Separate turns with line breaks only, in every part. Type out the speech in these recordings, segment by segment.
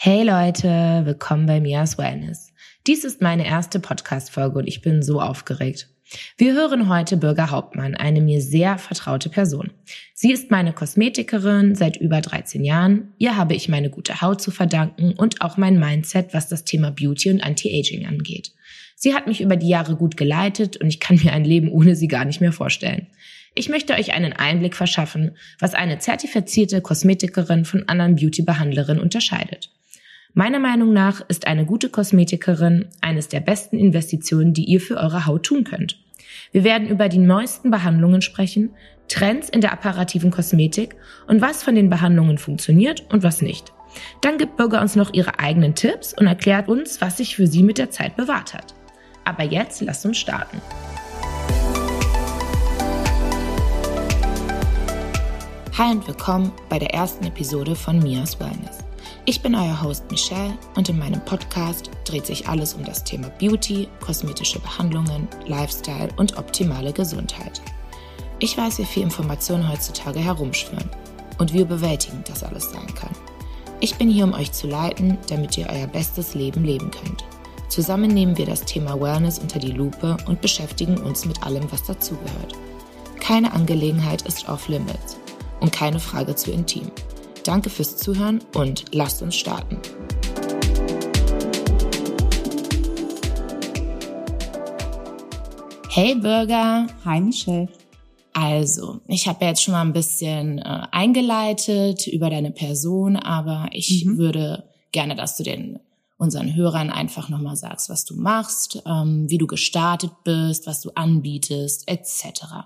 Hey Leute, willkommen bei Mia's Wellness. Dies ist meine erste Podcast-Folge und ich bin so aufgeregt. Wir hören heute Birger Hauptmann, eine mir sehr vertraute Person. Sie ist meine Kosmetikerin seit über 13 Jahren. Ihr habe ich meine gute Haut zu verdanken und auch mein Mindset, was das Thema Beauty und Anti-Aging angeht. Sie hat mich über die Jahre gut geleitet und ich kann mir ein Leben ohne sie gar nicht mehr vorstellen. Ich möchte euch einen Einblick verschaffen, was eine zertifizierte Kosmetikerin von anderen Beauty-Behandlerinnen unterscheidet. Meiner Meinung nach ist eine gute Kosmetikerin eines der besten Investitionen, die ihr für eure Haut tun könnt. Wir werden über die neuesten Behandlungen sprechen, Trends in der apparativen Kosmetik und was von den Behandlungen funktioniert und was nicht. Dann gibt Birger uns noch ihre eigenen Tipps und erklärt uns, was sich für sie mit der Zeit bewährt hat. Aber jetzt lasst uns starten. Hi und willkommen bei der ersten Episode von Mia's Wellness. Ich bin euer Host Michelle und in meinem Podcast dreht sich alles um das Thema Beauty, kosmetische Behandlungen, Lifestyle und optimale Gesundheit. Ich weiß, wie viel Informationen heutzutage herumschwirren und wie überwältigend das alles sein kann. Ich bin hier, um euch zu leiten, damit ihr euer bestes Leben leben könnt. Zusammen nehmen wir das Thema Wellness unter die Lupe und beschäftigen uns mit allem, was dazugehört. Keine Angelegenheit ist off-limits und keine Frage zu intim. Danke fürs Zuhören und lasst uns starten. Hey Birger.
Hi Michelle.
Also, ich habe ja jetzt schon mal ein bisschen eingeleitet über deine Person, aber ich würde gerne, dass du unseren Hörern einfach nochmal sagst, was du machst, wie du gestartet bist, was du anbietest, etc.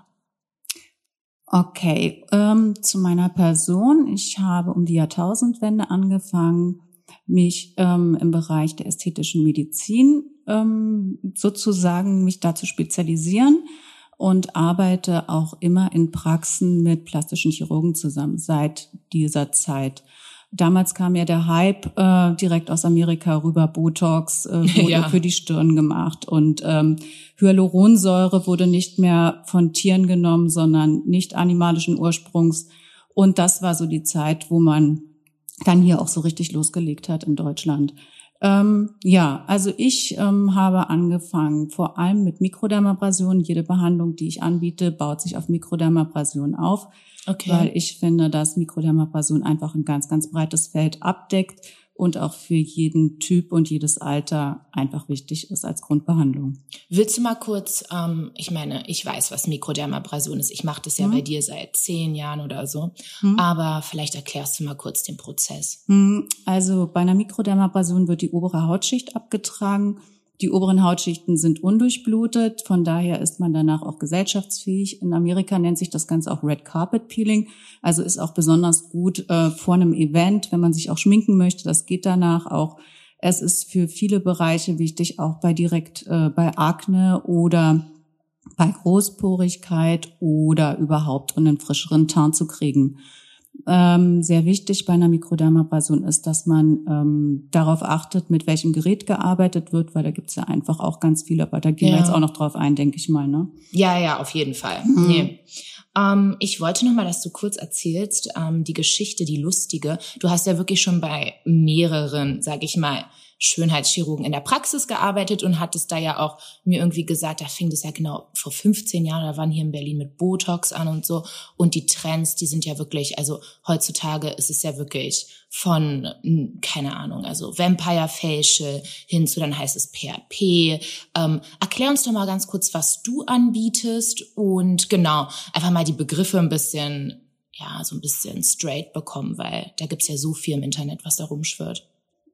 Okay, zu meiner Person. Ich habe um die Jahrtausendwende angefangen, mich im Bereich der ästhetischen Medizin sozusagen mich da zu spezialisieren und arbeite auch immer in Praxen mit plastischen Chirurgen zusammen seit dieser Zeit. Damals kam ja der Hype direkt aus Amerika rüber, Botox wurde für die Stirn gemacht und Hyaluronsäure wurde nicht mehr von Tieren genommen, sondern nicht animalischen Ursprungs. Und das war so die Zeit, wo man dann hier auch so richtig losgelegt hat in Deutschland. Also ich habe angefangen vor allem mit Mikrodermabrasion. Jede Behandlung, die ich anbiete, baut sich auf Mikrodermabrasion auf. Okay. Weil ich finde, dass Mikrodermabrasion einfach ein ganz, ganz breites Feld abdeckt und auch für jeden Typ und jedes Alter einfach wichtig ist als Grundbehandlung.
Willst du mal kurz, ich weiß, was Mikrodermabrasion ist. Ich mache das ja bei dir seit 10 Jahren oder so. Aber vielleicht erklärst du mal kurz den Prozess.
Also bei einer Mikrodermabrasion wird die obere Hautschicht abgetragen. Die oberen Hautschichten sind undurchblutet, von daher ist man danach auch gesellschaftsfähig. In Amerika nennt sich das Ganze auch Red Carpet Peeling, also ist auch besonders gut vor einem Event, wenn man sich auch schminken möchte, das geht danach auch. Es ist für viele Bereiche wichtig, auch bei Akne oder bei Großporigkeit oder überhaupt einen frischeren Teint zu kriegen. Sehr wichtig bei einer Mikrodermabrasion ist, dass man darauf achtet, mit welchem Gerät gearbeitet wird, weil da gibt's ja einfach auch ganz viele, aber da gehen wir jetzt auch noch drauf ein, denke ich mal, ne?
Ja, auf jeden Fall. Nee. Ich wollte noch mal, dass du kurz erzählst, die Geschichte, die lustige. Du hast ja wirklich schon bei mehreren, sag ich mal, Schönheitschirurgen in der Praxis gearbeitet und hattest da ja auch mir irgendwie gesagt, da fing das ja genau vor 15 Jahren, da waren hier in Berlin mit Botox an und so. Und die Trends, die sind ja wirklich, also heutzutage ist es ja wirklich von, keine Ahnung, also Vampire Facial hin zu, dann heißt es PRP. Erklär uns doch mal ganz kurz, was du anbietest und genau, einfach mal die Begriffe ein bisschen straight bekommen, weil da gibt's ja so viel im Internet, was da rumschwirrt.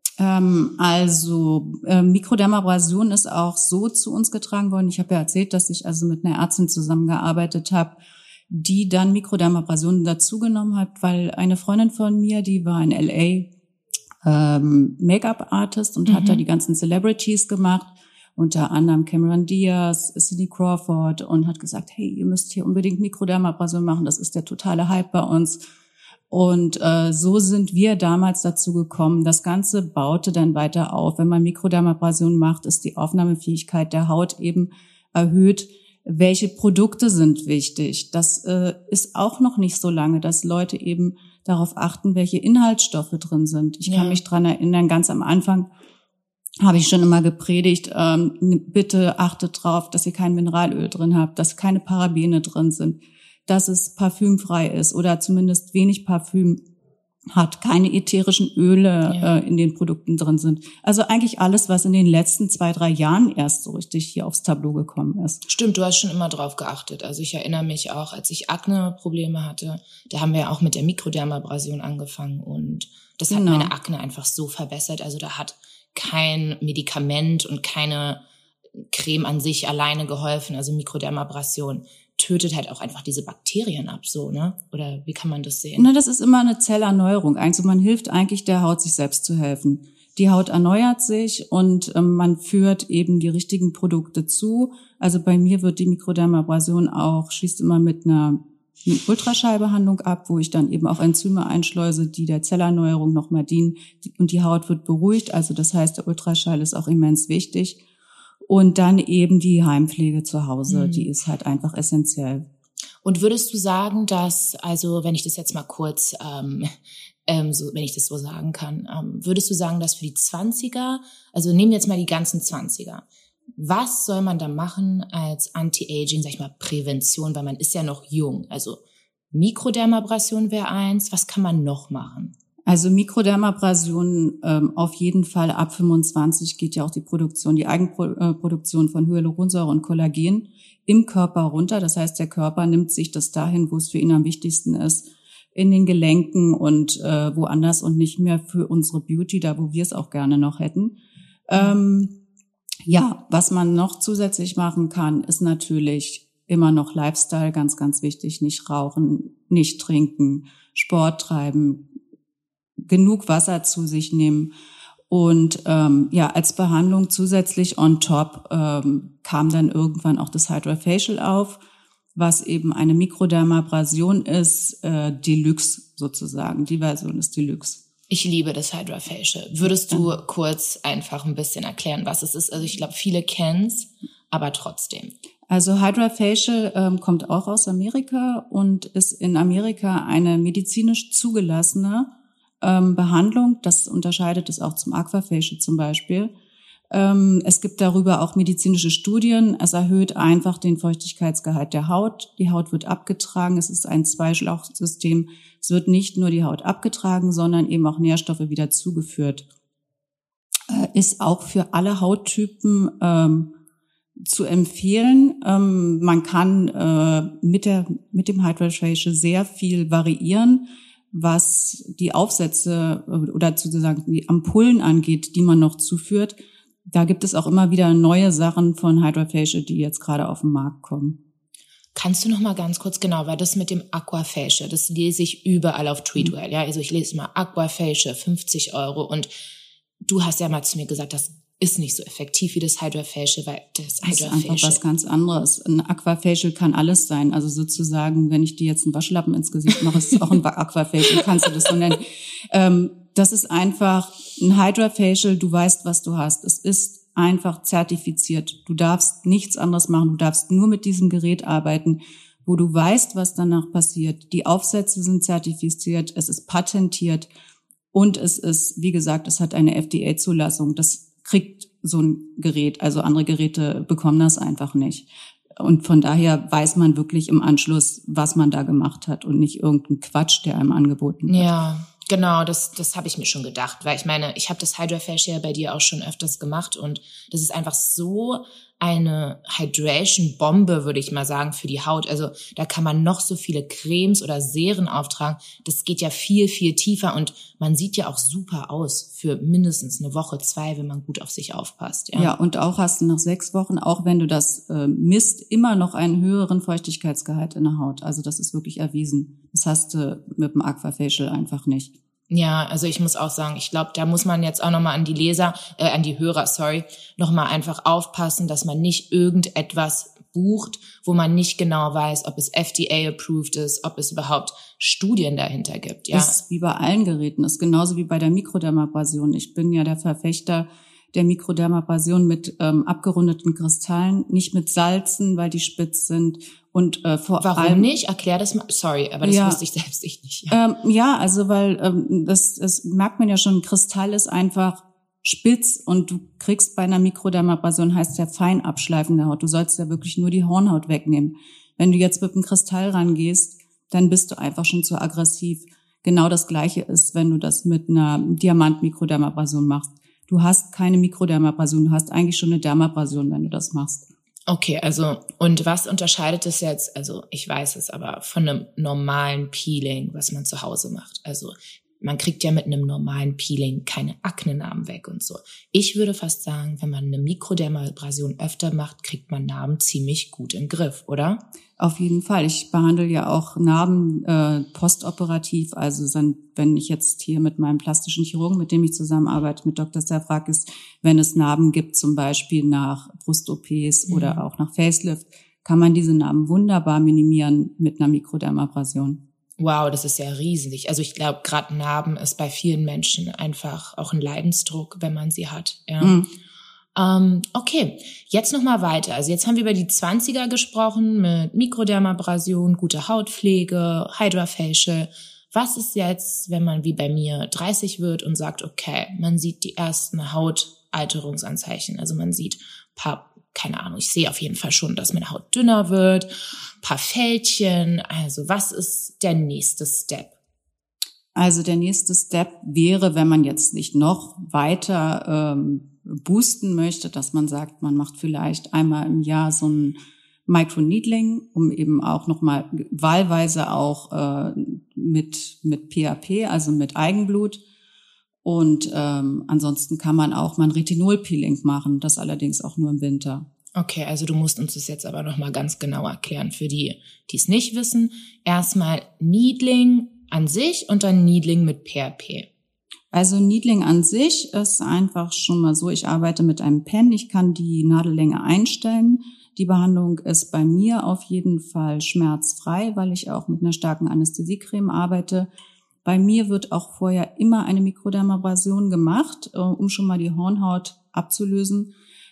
Mikrodermabrasion ist auch so zu uns getragen worden. Ich habe ja erzählt, dass ich also mit einer Ärztin zusammengearbeitet habe, die dann Mikrodermabrasion dazugenommen hat, weil eine Freundin von mir, die war in LA Make-up-Artist und hat da die ganzen Celebrities gemacht, unter anderem Cameron Diaz, Cindy Crawford, und hat gesagt, hey, ihr müsst hier unbedingt Mikrodermabrasion machen, das ist der totale Hype bei uns. Und so sind wir damals dazu gekommen. Das Ganze baute dann weiter auf. Wenn man Mikrodermabrasion macht, ist die Aufnahmefähigkeit der Haut eben erhöht. Welche Produkte sind wichtig? Das ist auch noch nicht so lange, dass Leute eben darauf achten, welche Inhaltsstoffe drin sind. Ich kann mich dran erinnern, ganz am Anfang habe ich schon immer gepredigt, bitte achtet drauf, dass ihr kein Mineralöl drin habt, dass keine Parabene drin sind, dass es parfümfrei ist oder zumindest wenig Parfüm hat, keine ätherischen Öle in den Produkten drin sind. Also eigentlich alles, was in den letzten 2-3 Jahren erst so richtig hier aufs Tableau gekommen ist.
Stimmt, du hast schon immer drauf geachtet. Also ich erinnere mich auch, als ich Akne-Probleme hatte, da haben wir ja auch mit der Mikrodermabrasion angefangen und das hat meine Akne einfach so verbessert. Also da hat kein Medikament und keine Creme an sich alleine geholfen. Also Mikrodermabrasion tötet halt auch einfach diese Bakterien ab, so, ne? Oder wie kann man das sehen?
Na, das ist immer eine Zellerneuerung. Also man hilft eigentlich der Haut, sich selbst zu helfen. Die Haut erneuert sich und man führt eben die richtigen Produkte zu. Also bei mir wird die Mikrodermabrasion auch, schließt immer mit einer Ultraschallbehandlung ab, wo ich dann eben auch Enzyme einschleuse, die der Zellerneuerung nochmal dienen. Und die Haut wird beruhigt. Also das heißt, der Ultraschall ist auch immens wichtig. Und dann eben die Heimpflege zu Hause, die ist halt einfach essentiell.
Und würdest du sagen, dass, also wenn ich das jetzt mal kurz, wenn ich das so sagen kann, würdest du sagen, dass für die 20er, also nehmen wir jetzt mal die ganzen 20er, was soll man da machen als Anti-Aging, sag ich mal, Prävention, weil man ist ja noch jung, also Mikrodermabrasion wäre eins, was kann man noch machen?
Also Mikrodermabrasion auf jeden Fall ab 25 geht ja auch die Produktion, die Eigenproduktion von Hyaluronsäure und Kollagen im Körper runter. Das heißt, der Körper nimmt sich das dahin, wo es für ihn am wichtigsten ist, in den Gelenken und woanders und nicht mehr für unsere Beauty, da wo wir es auch gerne noch hätten. Was man noch zusätzlich machen kann, ist natürlich immer noch Lifestyle, ganz, ganz wichtig. Nicht rauchen, nicht trinken, Sport treiben, genug Wasser zu sich nehmen und als Behandlung zusätzlich on top kam dann irgendwann auch das Hydrofacial auf, was eben eine Mikrodermabrasion ist, Deluxe sozusagen. Die Version ist Deluxe.
Ich liebe das Hydrofacial. Würdest du kurz einfach ein bisschen erklären, was es ist? Also ich glaube, viele kennen's, aber trotzdem.
Also Hydrofacial kommt auch aus Amerika und ist in Amerika eine medizinisch zugelassene Behandlung. Das unterscheidet es auch zum Aquafacial zum Beispiel. Es gibt darüber auch medizinische Studien. Es erhöht einfach den Feuchtigkeitsgehalt der Haut. Die Haut wird abgetragen. Es ist ein Zweischlauchsystem. Es wird nicht nur die Haut abgetragen, sondern eben auch Nährstoffe wieder zugeführt. Ist auch für alle Hauttypen zu empfehlen. Man kann mit dem Hydrofacial sehr viel variieren, was die Aufsätze oder sozusagen die Ampullen angeht, die man noch zuführt. Da gibt es auch immer wieder neue Sachen von Hydrofacial, die jetzt gerade auf den Markt kommen.
Kannst du noch mal ganz kurz, genau, weil das mit dem Aquafacial, das lese ich überall auf Treatwell, ja, also ich lese immer Aquafacial, 50 € und du hast ja mal zu mir gesagt, das ist nicht so effektiv wie das Hydrofacial, weil das Hydrofacial
ist einfach was ganz anderes. Ein Aquafacial kann alles sein. Also sozusagen, wenn ich dir jetzt einen Waschlappen ins Gesicht mache, ist es auch ein Aquafacial, kannst du das so nennen. Das ist einfach ein Hydrofacial, du weißt, was du hast. Es ist einfach zertifiziert. Du darfst nichts anderes machen. Du darfst nur mit diesem Gerät arbeiten, wo du weißt, was danach passiert. Die Aufsätze sind zertifiziert, es ist patentiert und es ist, wie gesagt, es hat eine FDA-Zulassung. Das kriegt so ein Gerät, also andere Geräte bekommen das einfach nicht. Und von daher weiß man wirklich im Anschluss, was man da gemacht hat und nicht irgendein Quatsch, der einem angeboten wird.
Ja, genau, das habe ich mir schon gedacht, weil ich meine, ich habe das Hydrofacial bei dir auch schon öfters gemacht und das ist einfach so eine Hydration-Bombe, würde ich mal sagen, für die Haut. Also da kann man noch so viele Cremes oder Seren auftragen. Das geht ja viel, viel tiefer und man sieht ja auch super aus für mindestens eine Woche, 2, wenn man gut auf sich aufpasst.
Ja, und auch hast du nach 6 Wochen, auch wenn du das misst, immer noch einen höheren Feuchtigkeitsgehalt in der Haut. Also das ist wirklich erwiesen. Das hast du mit dem Aquafacial einfach nicht.
Ja, also ich muss auch sagen, ich glaube, da muss man jetzt auch nochmal an die Hörer, nochmal einfach aufpassen, dass man nicht irgendetwas bucht, wo man nicht genau weiß, ob es FDA-approved ist, ob es überhaupt Studien dahinter gibt. Ja,
ist wie bei allen Geräten, ist genauso wie bei der Mikrodermabrasion. Ich bin ja der Verfechter, der Mikrodermabrasion mit abgerundeten Kristallen, nicht mit Salzen, weil die spitz sind. Und vor
Warum
allem
nicht? Erklär das mal. Sorry, aber das wusste ich selbst nicht.
Ja, also weil das merkt man ja schon, ein Kristall ist einfach spitz und du kriegst bei einer Mikrodermabrasion, heißt ja fein abschleifen der Haut. Du sollst ja wirklich nur die Hornhaut wegnehmen. Wenn du jetzt mit einem Kristall rangehst, dann bist du einfach schon zu aggressiv. Genau das Gleiche ist, wenn du das mit einer Diamant-Mikrodermabrasion machst. Du hast keine Mikrodermabrasion, du hast eigentlich schon eine Dermabrasion, wenn du das machst.
Okay, also und was unterscheidet es jetzt, also ich weiß es, aber von einem normalen Peeling, was man zu Hause macht? Also man kriegt ja mit einem normalen Peeling keine Aknenarben weg und so. Ich würde fast sagen, wenn man eine Mikrodermabrasion öfter macht, kriegt man Narben ziemlich gut im Griff, oder?
Auf jeden Fall. Ich behandle ja auch Narben postoperativ. Also wenn ich jetzt hier mit meinem plastischen Chirurgen, mit dem ich zusammenarbeite, mit Dr. Stavrakis, wenn es Narben gibt, zum Beispiel nach Brust-OPs oder auch nach Facelift, kann man diese Narben wunderbar minimieren mit einer Mikrodermabrasion.
Wow, das ist ja riesig. Also ich glaube, gerade Narben ist bei vielen Menschen einfach auch ein Leidensdruck, wenn man sie hat. Ja. Okay, jetzt nochmal weiter. Also jetzt haben wir über die 20er gesprochen mit Mikrodermabrasion, gute Hautpflege, Hydrafacial. Was ist jetzt, wenn man wie bei mir 30 wird und sagt, okay, man sieht die ersten Hautalterungsanzeichen. Also man sieht keine Ahnung, ich sehe auf jeden Fall schon, dass meine Haut dünner wird, paar Fältchen. Also was ist der nächste Step?
Also der nächste Step wäre, wenn man jetzt nicht noch weiter boosten möchte, dass man sagt, man macht vielleicht einmal im Jahr so ein Microneedling, um eben auch nochmal wahlweise auch mit PAP, also mit Eigenblut. Und ansonsten kann man auch mal ein Retinol-Peeling machen, das allerdings auch nur im Winter.
Okay, also du musst uns das jetzt aber nochmal ganz genau erklären für die, die es nicht wissen. Erstmal Needling an sich und dann Needling mit PRP.
Also Needling an sich ist einfach schon mal so, ich arbeite mit einem Pen, ich kann die Nadellänge einstellen. Die Behandlung ist bei mir auf jeden Fall schmerzfrei, weil ich auch mit einer starken Anästhesiecreme arbeite. Bei mir wird auch vorher immer eine Mikrodermabrasion gemacht, um schon mal die Hornhaut abzulösen,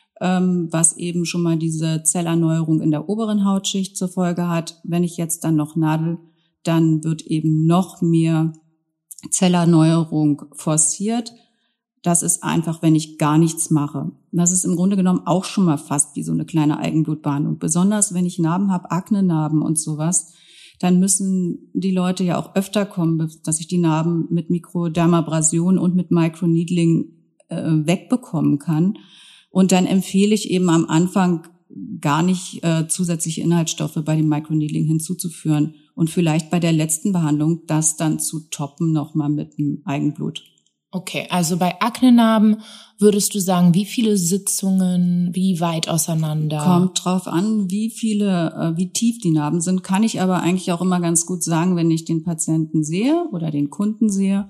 was eben schon mal diese Zellerneuerung in der oberen Hautschicht zur Folge hat. Wenn ich jetzt dann noch nadel, dann wird eben noch mehr Zellerneuerung forciert. Das ist einfach, wenn ich gar nichts mache. Das ist im Grunde genommen auch schon mal fast wie so eine kleine Eigenblutbehandlung. Besonders wenn ich Narben habe, Aknenarben und sowas, dann müssen die Leute ja auch öfter kommen, dass ich die Narben mit Mikrodermabrasion und mit Microneedling wegbekommen kann. Und dann empfehle ich eben am Anfang gar nicht zusätzliche Inhaltsstoffe bei dem Microneedling hinzuzuführen und vielleicht bei der letzten Behandlung das dann zu toppen nochmal mit dem Eigenblut.
Okay, also bei Aknenarben würdest du sagen, wie viele Sitzungen, wie weit auseinander?
Kommt drauf an, wie tief die Narben sind, kann ich aber eigentlich auch immer ganz gut sagen, wenn ich den Patienten sehe oder den Kunden sehe.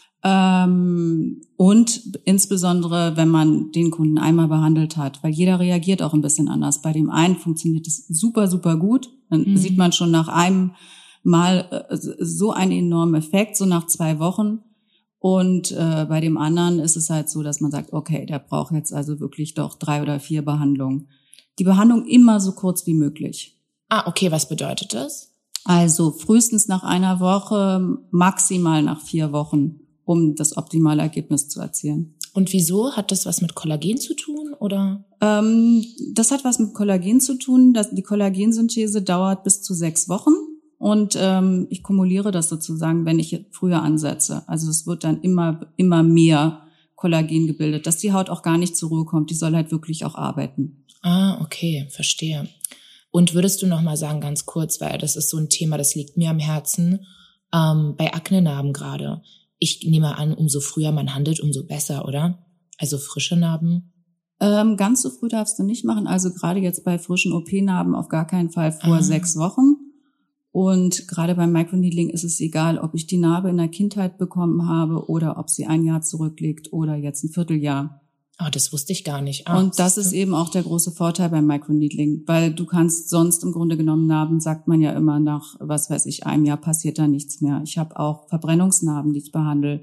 Und insbesondere, wenn man den Kunden einmal behandelt hat, weil jeder reagiert auch ein bisschen anders. Bei dem einen funktioniert es super, super gut. Dann sieht man schon nach einem Mal so einen enormen Effekt, so nach 2 Wochen. Und bei dem anderen ist es halt so, dass man sagt, okay, der braucht jetzt also wirklich doch 3 oder 4 Behandlungen. Die Behandlung immer so kurz wie möglich.
Ah, okay, was bedeutet das?
Also frühestens nach 1 Woche, maximal nach 4 Wochen, um das optimale Ergebnis zu erzielen.
Und wieso? Hat das was mit Kollagen zu tun, oder?
Das hat was mit Kollagen zu tun. Die Kollagensynthese dauert bis zu 6 Wochen. Und ich kumuliere das sozusagen, wenn ich früher ansetze. Also es wird dann immer mehr Kollagen gebildet, dass die Haut auch gar nicht zur Ruhe kommt. Die soll halt wirklich auch arbeiten.
Ah, okay, verstehe. Und würdest du noch mal sagen, ganz kurz, weil das ist so ein Thema, das liegt mir am Herzen, bei Aknenarben gerade. Ich nehme an, umso früher man handelt, umso besser, oder? Also frische Narben?
Ganz so früh darfst du nicht machen. Also gerade jetzt bei frischen OP-Narben auf gar keinen Fall vor 6 Wochen. Und gerade beim Microneedling ist es egal, ob ich die Narbe in der Kindheit bekommen habe oder ob sie 1 Jahr zurückliegt oder jetzt ein Vierteljahr.
Ah, das wusste ich gar nicht.
Und das ist eben auch der große Vorteil beim Microneedling, weil du kannst sonst im Grunde genommen Narben, sagt man ja immer nach, 1 Jahr passiert da nichts mehr. Ich habe auch Verbrennungsnarben, die ich behandle.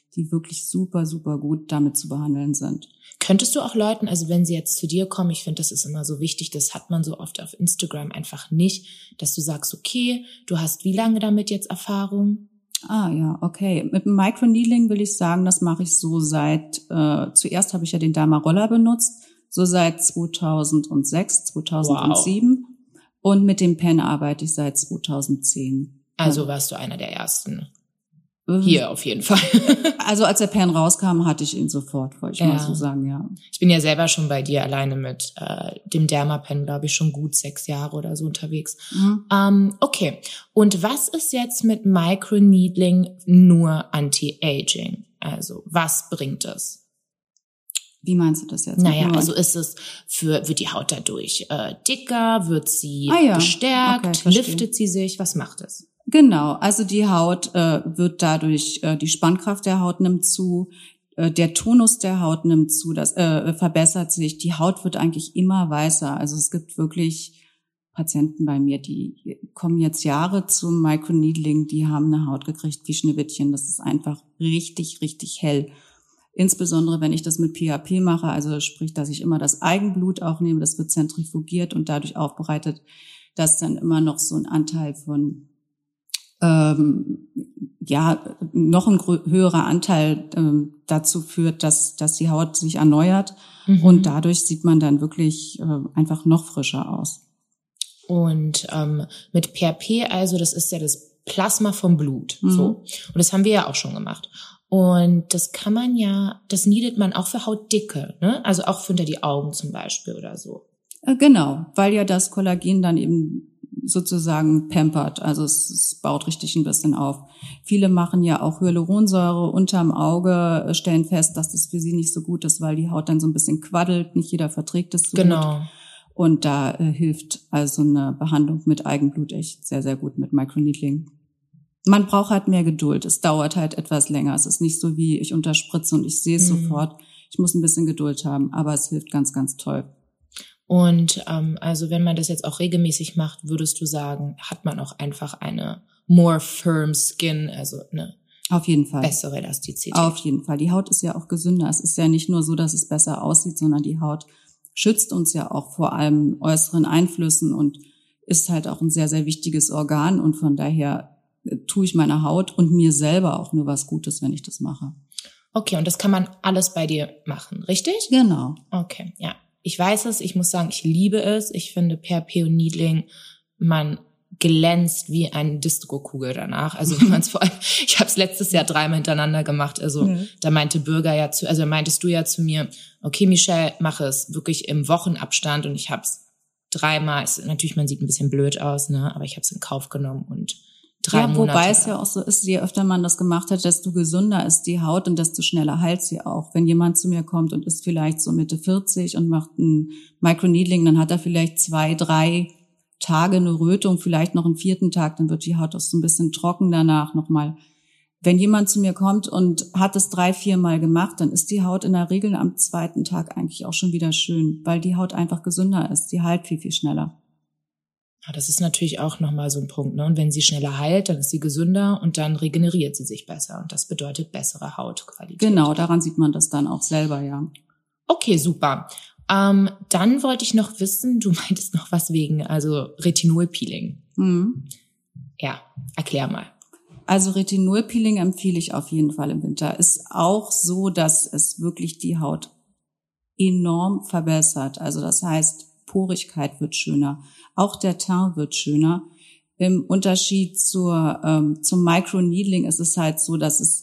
die wirklich super, super gut damit zu behandeln sind.
Könntest du auch Leuten, also wenn sie jetzt zu dir kommen, ich finde, das ist immer so wichtig, das hat man so oft auf Instagram einfach nicht, dass du sagst, okay, du hast wie lange damit jetzt Erfahrung?
Ah ja, okay. Mit dem Microneedling will ich sagen, das mache ich so seit, zuerst habe ich ja den Derma-Roller benutzt, so seit 2006, 2007. Wow. Und mit dem Pen arbeite ich seit 2010.
Also warst du einer der ersten. Hier auf jeden Fall.
Also als der Pen rauskam, hatte ich ihn sofort, wollte ich mal so sagen, ja.
Ich bin ja selber schon bei dir alleine mit dem Derma-Pen, glaube ich, schon gut 6 Jahre oder so unterwegs. Mhm. Okay, und was ist jetzt mit Microneedling nur Anti-Aging? Also was bringt es?
Wie meinst du das jetzt?
Naja, also ist es wird die Haut dadurch dicker, wird sie gestärkt, okay, liftet sie sich, was macht es?
Genau, also die Haut wird dadurch, die Spannkraft der Haut nimmt zu, der Tonus der Haut nimmt zu, das verbessert sich, die Haut wird eigentlich immer weißer. Also es gibt wirklich Patienten bei mir, die kommen jetzt Jahre zum Microneedling, die haben eine Haut gekriegt wie Schneewittchen. Das ist einfach richtig, richtig hell. Insbesondere, wenn ich das mit PHP mache, also sprich, dass ich immer das Eigenblut auch nehme, das wird zentrifugiert und dadurch aufbereitet, dass dann immer noch so ein Anteil von noch ein höherer Anteil dazu führt, dass die Haut sich erneuert und dadurch sieht man dann wirklich einfach noch frischer aus.
Und mit PRP, also das ist ja das Plasma vom Blut, so. Und das haben wir ja auch schon gemacht. Und das kann man ja, das needet man auch für Hautdicke, ne? Also auch für unter die Augen zum Beispiel oder so.
Genau, weil ja das Kollagen dann eben sozusagen pampert, also es baut richtig ein bisschen auf. Viele machen ja auch Hyaluronsäure unterm Auge, stellen fest, dass das für sie nicht so gut ist, weil die Haut dann so ein bisschen quaddelt, nicht jeder verträgt es so gut. Und da hilft also eine Behandlung mit Eigenblut echt sehr, sehr gut mit Microneedling. Man braucht halt mehr Geduld, es dauert halt etwas länger, es ist nicht so wie ich unterspritze und ich sehe es sofort, ich muss ein bisschen Geduld haben, aber es hilft ganz, ganz toll.
Und also wenn man das jetzt auch regelmäßig macht, würdest du sagen, hat man auch einfach eine more firm skin, also eine
auf jeden Fall
bessere Elastizität?
Auf jeden Fall. Die Haut ist ja auch gesünder. Es ist ja nicht nur so, dass es besser aussieht, sondern die Haut schützt uns ja auch vor allem äußeren Einflüssen und ist halt auch ein sehr, sehr wichtiges Organ. Und von daher tue ich meiner Haut und mir selber auch nur was Gutes, wenn ich das mache.
Okay, und das kann man alles bei dir machen, richtig?
Genau.
Okay, ja. Ich weiß es, ich muss sagen, ich liebe es. Ich finde PRP und Needling, man glänzt wie eine Disco-Kugel danach. Also wenn man es vor allem, ich habe es letztes Jahr 3-mal hintereinander gemacht. Also da meintest du ja zu mir, okay Michelle, mach es wirklich im Wochenabstand und ich habe es 3-mal. Natürlich, man sieht ein bisschen blöd aus, ne? Aber ich habe es in Kauf genommen und 3 Monate.
Wobei es ja auch so ist, je öfter man das gemacht hat, desto gesünder ist die Haut und desto schneller heilt sie auch. Wenn jemand zu mir kommt und ist vielleicht so Mitte 40 und macht ein Microneedling, dann hat er vielleicht 2, 3 Tage eine Rötung, vielleicht noch einen 4. Tag, dann wird die Haut auch so ein bisschen trocken danach nochmal. Wenn jemand zu mir kommt und hat es 3, 4 Mal gemacht, dann ist die Haut in der Regel am 2. Tag eigentlich auch schon wieder schön, weil die Haut einfach gesünder ist. Die heilt viel, viel schneller.
Ja, das ist natürlich auch nochmal so ein Punkt, ne? Und wenn sie schneller heilt, dann ist sie gesünder und dann regeneriert sie sich besser. Und das bedeutet bessere Hautqualität.
Genau, daran sieht man das dann auch selber, ja.
Okay, super. Dann wollte ich noch wissen, du meintest noch was wegen, also Retinolpeeling. Ja, erklär mal.
Also Retinolpeeling empfehle ich auf jeden Fall im Winter. Ist auch so, dass es wirklich die Haut enorm verbessert. Also das heißt, Porigkeit wird schöner. Auch der Teint wird schöner. Im Unterschied zum Microneedling ist es halt so, dass es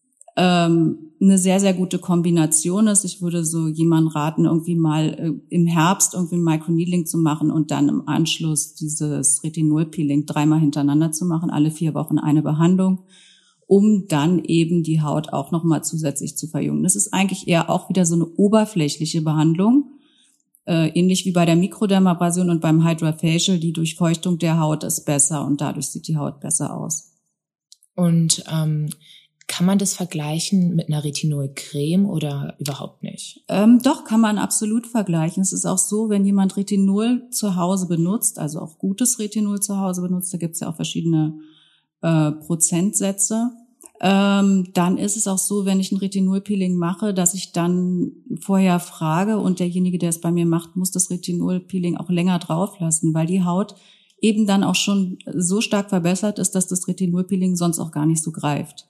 eine sehr, sehr gute Kombination ist. Ich würde so jemandem raten, irgendwie mal im Herbst irgendwie ein Microneedling zu machen und dann im Anschluss dieses Retinolpeeling 3-mal hintereinander zu machen, alle 4 Wochen eine Behandlung, um dann eben die Haut auch nochmal zusätzlich zu verjüngen. Das ist eigentlich eher auch wieder so eine oberflächliche Behandlung, ähnlich wie bei der Mikrodermabrasion und beim Hydrofacial. Die Durchfeuchtung der Haut ist besser und dadurch sieht die Haut besser aus.
Und kann man das vergleichen mit einer Retinolcreme oder überhaupt nicht?
Doch, kann man absolut vergleichen. Es ist auch so, wenn jemand Retinol zu Hause benutzt, also auch gutes Retinol zu Hause benutzt, da gibt es ja auch verschiedene Prozentsätze. Dann ist es auch so, wenn ich ein Retinol-Peeling mache, dass ich dann vorher frage und derjenige, der es bei mir macht, muss das Retinol-Peeling auch länger drauf lassen, weil die Haut eben dann auch schon so stark verbessert ist, dass das Retinol-Peeling sonst auch gar nicht so greift.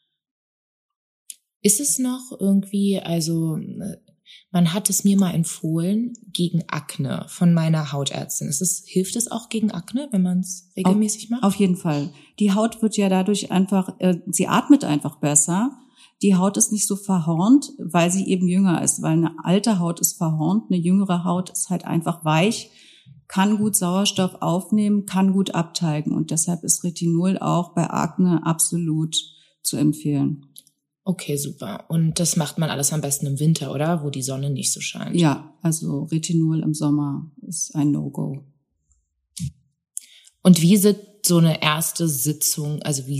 Ist es noch irgendwie, also man hat es mir mal empfohlen, gegen Akne von meiner Hautärztin. Hilft es auch gegen Akne, wenn man es regelmäßig macht?
Auf jeden Fall. Die Haut wird ja dadurch einfach, sie atmet einfach besser. Die Haut ist nicht so verhornt, weil sie eben jünger ist. Weil eine alte Haut ist verhornt, eine jüngere Haut ist halt einfach weich, kann gut Sauerstoff aufnehmen, kann gut abteigen. Und deshalb ist Retinol auch bei Akne absolut zu empfehlen.
Okay, super. Und das macht man alles am besten im Winter, oder? Wo die Sonne nicht so scheint.
Ja, also Retinol im Sommer ist ein No-Go.
Und wie sieht so eine erste Sitzung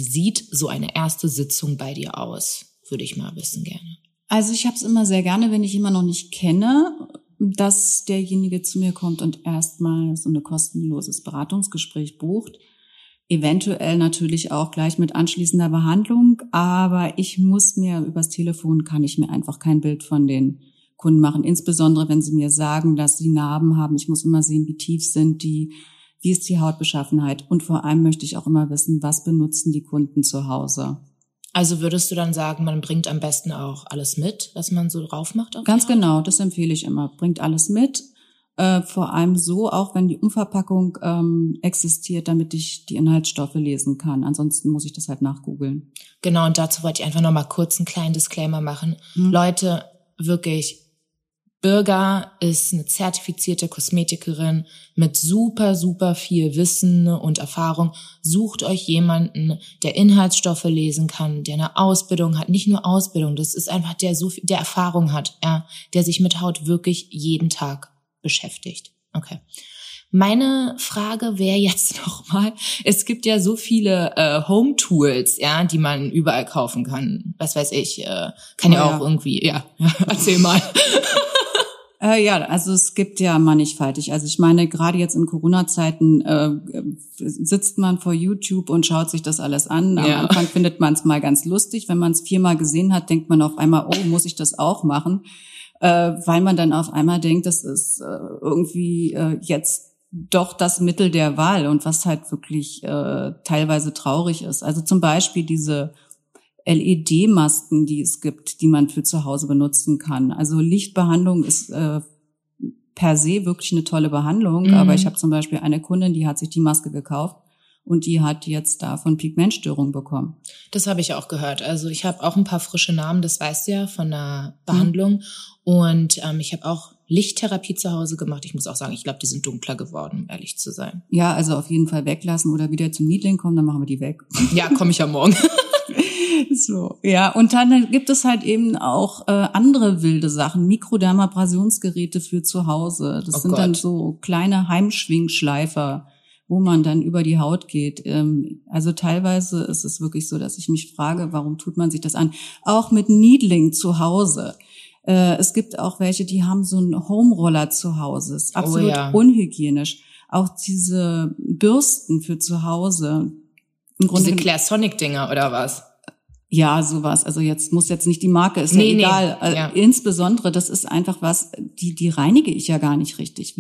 bei dir aus? Würde ich mal wissen gerne.
Also ich habe es immer sehr gerne, wenn ich jemanden noch nicht kenne, dass derjenige zu mir kommt und erstmal so ein kostenloses Beratungsgespräch bucht. Eventuell natürlich auch gleich mit anschließender Behandlung, aber übers Telefon kann ich mir einfach kein Bild von den Kunden machen. Insbesondere, wenn sie mir sagen, dass sie Narben haben. Ich muss immer sehen, wie tief sind die, wie ist die Hautbeschaffenheit. Und vor allem möchte ich auch immer wissen, was benutzen die Kunden zu Hause.
Also würdest du dann sagen, man bringt am besten auch alles mit, was man so drauf macht?
Ganz genau, das empfehle ich immer. Bringt alles mit. Vor allem so, auch wenn die Umverpackung existiert, damit ich die Inhaltsstoffe lesen kann. Ansonsten muss ich das halt nachgoogeln.
Genau, und dazu wollte ich einfach noch mal kurz einen kleinen Disclaimer machen. Leute, wirklich, Birger ist eine zertifizierte Kosmetikerin mit super, super viel Wissen und Erfahrung. Sucht euch jemanden, der Inhaltsstoffe lesen kann, der eine Ausbildung hat. Nicht nur Ausbildung, das ist einfach der Erfahrung hat, ja, der sich mit Haut wirklich jeden Tag beschäftigt. Okay. Meine Frage wäre jetzt nochmal, es gibt ja so viele Home-Tools, ja, die man überall kaufen kann. Was weiß ich, kann ja auch irgendwie, ja, erzähl mal.
Ja, also es gibt ja mannigfaltig. Also ich meine, gerade jetzt in Corona-Zeiten sitzt man vor YouTube und schaut sich das alles an. Am Anfang findet man es mal ganz lustig. Wenn man es 4-mal gesehen hat, denkt man auf einmal, oh, muss ich das auch machen? Weil man dann auf einmal denkt, das ist irgendwie jetzt doch das Mittel der Wahl und was halt wirklich teilweise traurig ist. Also zum Beispiel diese LED-Masken, die es gibt, die man für zu Hause benutzen kann. Also Lichtbehandlung ist per se wirklich eine tolle Behandlung, aber ich habe zum Beispiel eine Kundin, die hat sich die Maske gekauft und die hat jetzt davon Pigmentstörungen bekommen.
Das habe ich auch gehört. Also ich habe auch ein paar frische Namen, das weißt du ja, von der Behandlung. Und ich habe auch Lichttherapie zu Hause gemacht. Ich muss auch sagen, ich glaube, die sind dunkler geworden, um ehrlich zu sein.
Ja, also auf jeden Fall weglassen oder wieder zum Needling kommen, dann machen wir die weg.
Ja, komme ich ja morgen.
So, ja, und dann gibt es halt eben auch andere wilde Sachen, Mikrodermabrasionsgeräte für zu Hause. Das sind dann so kleine Heimschwingschleifer, wo man dann über die Haut geht. Also teilweise ist es wirklich so, dass ich mich frage, warum tut man sich das an? Auch mit Needling zu Hause. Es gibt auch welche, die haben so einen Home-Roller zu Hause. Ist absolut unhygienisch. Auch diese Bürsten für zu Hause.
Im Grunde diese Clairsonic-Dinger oder was?
Ja, sowas. Also muss jetzt nicht die Marke, ist ja egal. Nee. Ja. Insbesondere, das ist einfach was, die reinige ich ja gar nicht richtig.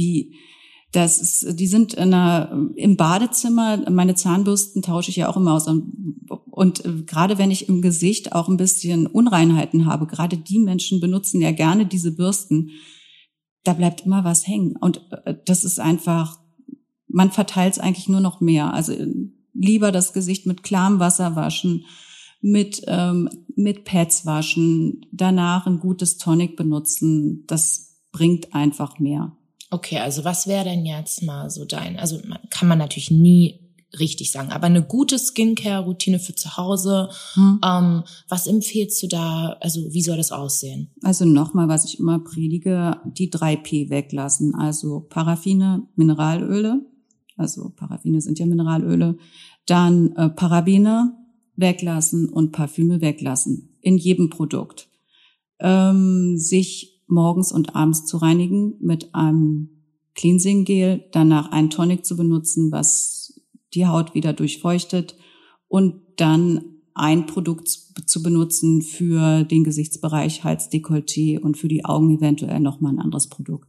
Die sind im Badezimmer, meine Zahnbürsten tausche ich ja auch immer aus. Und gerade wenn ich im Gesicht auch ein bisschen Unreinheiten habe, gerade die Menschen benutzen ja gerne diese Bürsten, da bleibt immer was hängen. Und das ist einfach, man verteilt es eigentlich nur noch mehr. Also lieber das Gesicht mit klarem Wasser waschen, mit Pads waschen, danach ein gutes Tonic benutzen. Das bringt einfach mehr.
Okay, also was wäre denn jetzt mal so also kann man natürlich nie richtig sagen, aber eine gute Skincare-Routine für zu Hause, was empfiehlst du da, also wie soll das aussehen?
Also nochmal, was ich immer predige, die 3P weglassen, also Paraffine, Mineralöle, also Paraffine sind ja Mineralöle, dann Parabene weglassen und Parfüme weglassen, in jedem Produkt. Sich morgens und abends zu reinigen mit einem Cleansing Gel, danach einen Tonic zu benutzen, was die Haut wieder durchfeuchtet und dann ein Produkt zu benutzen für den Gesichtsbereich Hals, Dekolleté und für die Augen eventuell nochmal ein anderes Produkt.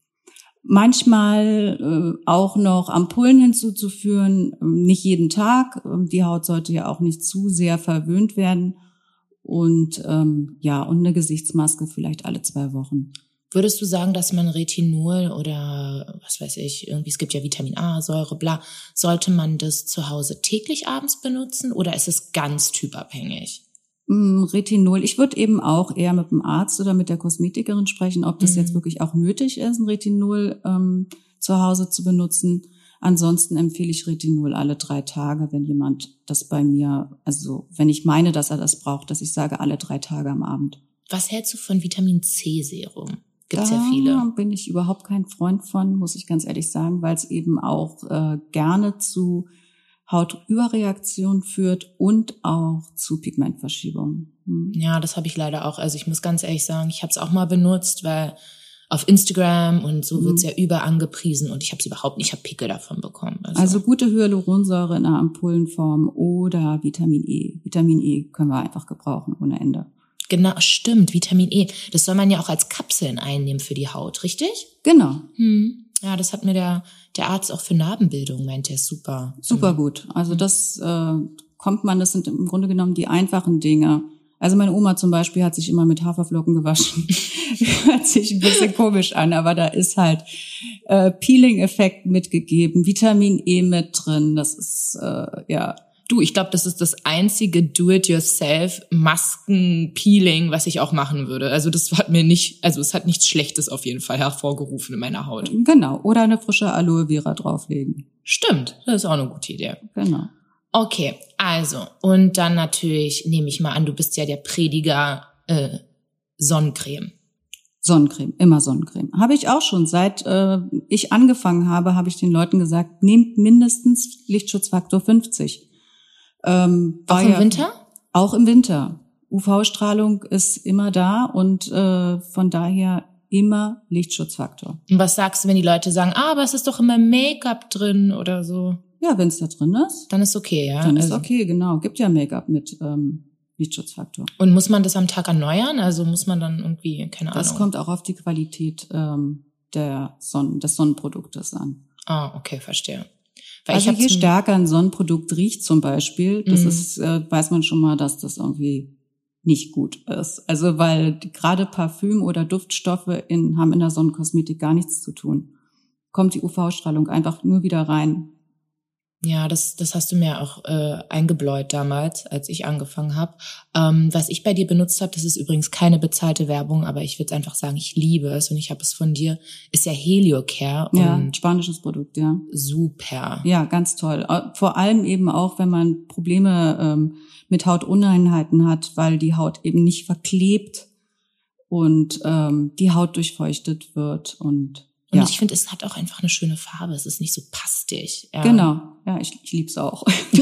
Manchmal auch noch Ampullen hinzuzuführen, nicht jeden Tag. Die Haut sollte ja auch nicht zu sehr verwöhnt werden. Und und eine Gesichtsmaske vielleicht alle 2 Wochen.
Würdest du sagen, dass man Retinol oder was weiß ich, irgendwie, es gibt ja Vitamin A, Säure, bla, sollte man das zu Hause täglich abends benutzen oder ist es ganz typabhängig?
Retinol, ich würde eben auch eher mit dem Arzt oder mit der Kosmetikerin sprechen, ob das jetzt wirklich auch nötig ist, ein Retinol zu Hause zu benutzen. Ansonsten empfehle ich Retinol alle 3 Tage, wenn jemand das bei mir, also wenn ich meine, dass er das braucht, dass ich sage, alle 3 Tage am Abend.
Was hältst du von Vitamin C Serum? Gibt's
da
ja viele.
Bin ich überhaupt kein Freund von, muss ich ganz ehrlich sagen, weil es eben auch gerne zu Hautüberreaktion führt und auch zu Pigmentverschiebung.
Ja, das habe ich leider auch. Also ich muss ganz ehrlich sagen, ich habe es auch mal benutzt, weil auf Instagram und so wird's ja überangepriesen und ich habe es überhaupt nicht, ich habe Pickel davon bekommen.
Also gute Hyaluronsäure in einer Ampullenform oder Vitamin E. Vitamin E können wir einfach gebrauchen ohne Ende.
Genau, stimmt, Vitamin E. Das soll man ja auch als Kapseln einnehmen für die Haut, richtig?
Genau.
Ja, das hat mir der Arzt auch für Narbenbildung, meint er, super.
Super gut. Also das das sind im Grunde genommen die einfachen Dinge. Also meine Oma zum Beispiel hat sich immer mit Haferflocken gewaschen. Hört sich ein bisschen komisch an, aber da ist halt Peeling-Effekt mitgegeben, Vitamin E mit drin. Das ist,
Du, ich glaube, das ist das einzige Do-it-yourself-Masken-Peeling, was ich auch machen würde. Also es hat nichts Schlechtes auf jeden Fall hervorgerufen in meiner Haut.
Genau. Oder eine frische Aloe Vera drauflegen.
Stimmt, das ist auch eine gute Idee.
Genau.
Okay, also, und dann natürlich, nehme ich mal an, du bist ja der Prediger Sonnencreme.
Sonnencreme, immer Sonnencreme. Habe ich auch schon. Seit ich angefangen habe, habe ich den Leuten gesagt, nehmt mindestens Lichtschutzfaktor 50.
Auch im Winter?
Auch im Winter. UV-Strahlung ist immer da und von daher immer Lichtschutzfaktor.
Und was sagst du, wenn die Leute sagen, aber es ist doch immer Make-up drin oder so?
Ja, wenn es da drin ist.
Dann ist okay, ja?
Dann ist okay, genau. Gibt ja Make-up mit Lichtschutzfaktor.
Und muss man das am Tag erneuern? Also muss man dann irgendwie, keine Ahnung.
Das kommt auch auf die Qualität des Sonnenproduktes an.
Ah, okay, verstehe. Weil
also je stärker ein Sonnenprodukt riecht zum Beispiel, das ist, weiß man schon mal, dass das irgendwie nicht gut ist. Also weil gerade Parfüm oder Duftstoffe haben in der Sonnenkosmetik gar nichts zu tun. Kommt die UV-Strahlung einfach nur wieder rein.
Ja, das hast du mir auch eingebläut damals, als ich angefangen habe. Was ich bei dir benutzt habe, das ist übrigens keine bezahlte Werbung, aber ich würde einfach sagen, ich liebe es und ich habe es von dir, ist ja Heliocare.
Ja, spanisches Produkt, ja.
Super.
Ja, ganz toll. Vor allem eben auch, wenn man Probleme mit Hautunreinheiten hat, weil die Haut eben nicht verklebt und die Haut durchfeuchtet wird und
ich finde, es hat auch einfach eine schöne Farbe. Es ist nicht so pastig. Ja.
Genau. Ja, ich lieb's auch.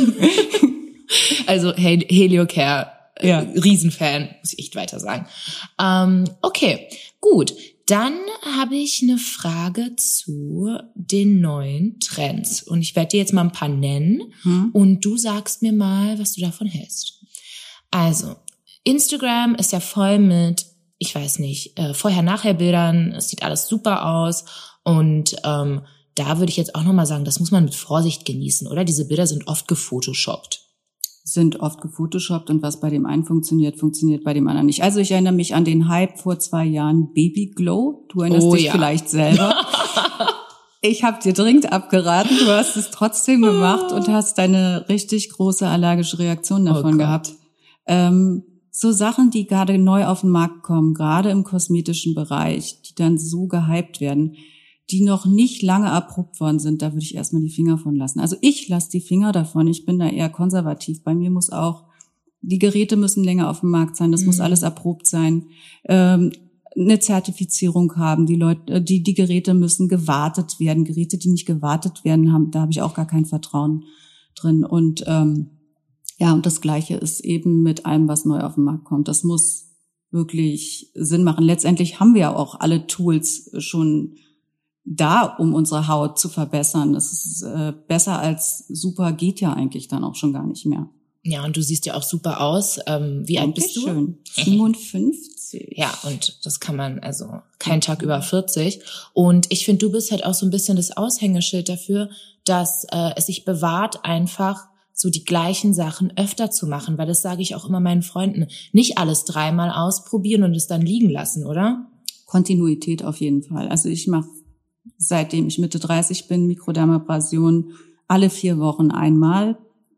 Also Heliocare, Riesenfan, muss ich echt weiter sagen. Okay, gut. Dann habe ich eine Frage zu den neuen Trends. Und ich werde dir jetzt mal ein paar nennen. Und du sagst mir mal, was du davon hältst. Also, Instagram ist ja voll mit, ich weiß nicht, Vorher-Nachher-Bildern, es sieht alles super aus und da würde ich jetzt auch nochmal sagen, das muss man mit Vorsicht genießen, oder? Diese Bilder sind oft gefotoshoppt.
Und was bei dem einen funktioniert, funktioniert bei dem anderen nicht. Also ich erinnere mich an den Hype vor 2 Jahren, Baby Glow. Du erinnerst dich vielleicht selber. Ich habe dir dringend abgeraten, du hast es trotzdem gemacht und hast eine richtig große allergische Reaktion davon gehabt. So Sachen, die gerade neu auf den Markt kommen, gerade im kosmetischen Bereich, die dann so gehypt werden, die noch nicht lange erprobt worden sind, da würde ich erstmal die Finger von lassen. Also ich lasse die Finger davon, ich bin da eher konservativ. Bei mir muss auch, die Geräte müssen länger auf dem Markt sein, das muss alles erprobt sein, eine Zertifizierung haben, die Geräte müssen gewartet werden. Geräte, die nicht gewartet werden, da habe ich auch gar kein Vertrauen drin. Und und das Gleiche ist eben mit allem, was neu auf den Markt kommt. Das muss wirklich Sinn machen. Letztendlich haben wir ja auch alle Tools schon da, um unsere Haut zu verbessern. Das ist besser als super geht ja eigentlich dann auch schon gar nicht mehr.
Ja, und du siehst ja auch super aus. Wie alt bist du?
Schön. 57.
Ja, und das kann man, also kein Tag über 40. Und ich finde, du bist halt auch so ein bisschen das Aushängeschild dafür, dass es sich bewahrt, einfach so die gleichen Sachen öfter zu machen. Weil das sage ich auch immer meinen Freunden. Nicht alles 3-mal ausprobieren und es dann liegen lassen, oder?
Kontinuität auf jeden Fall. Also ich mache, seitdem ich Mitte 30 bin, Mikrodermabrasion alle 4 Wochen einmal.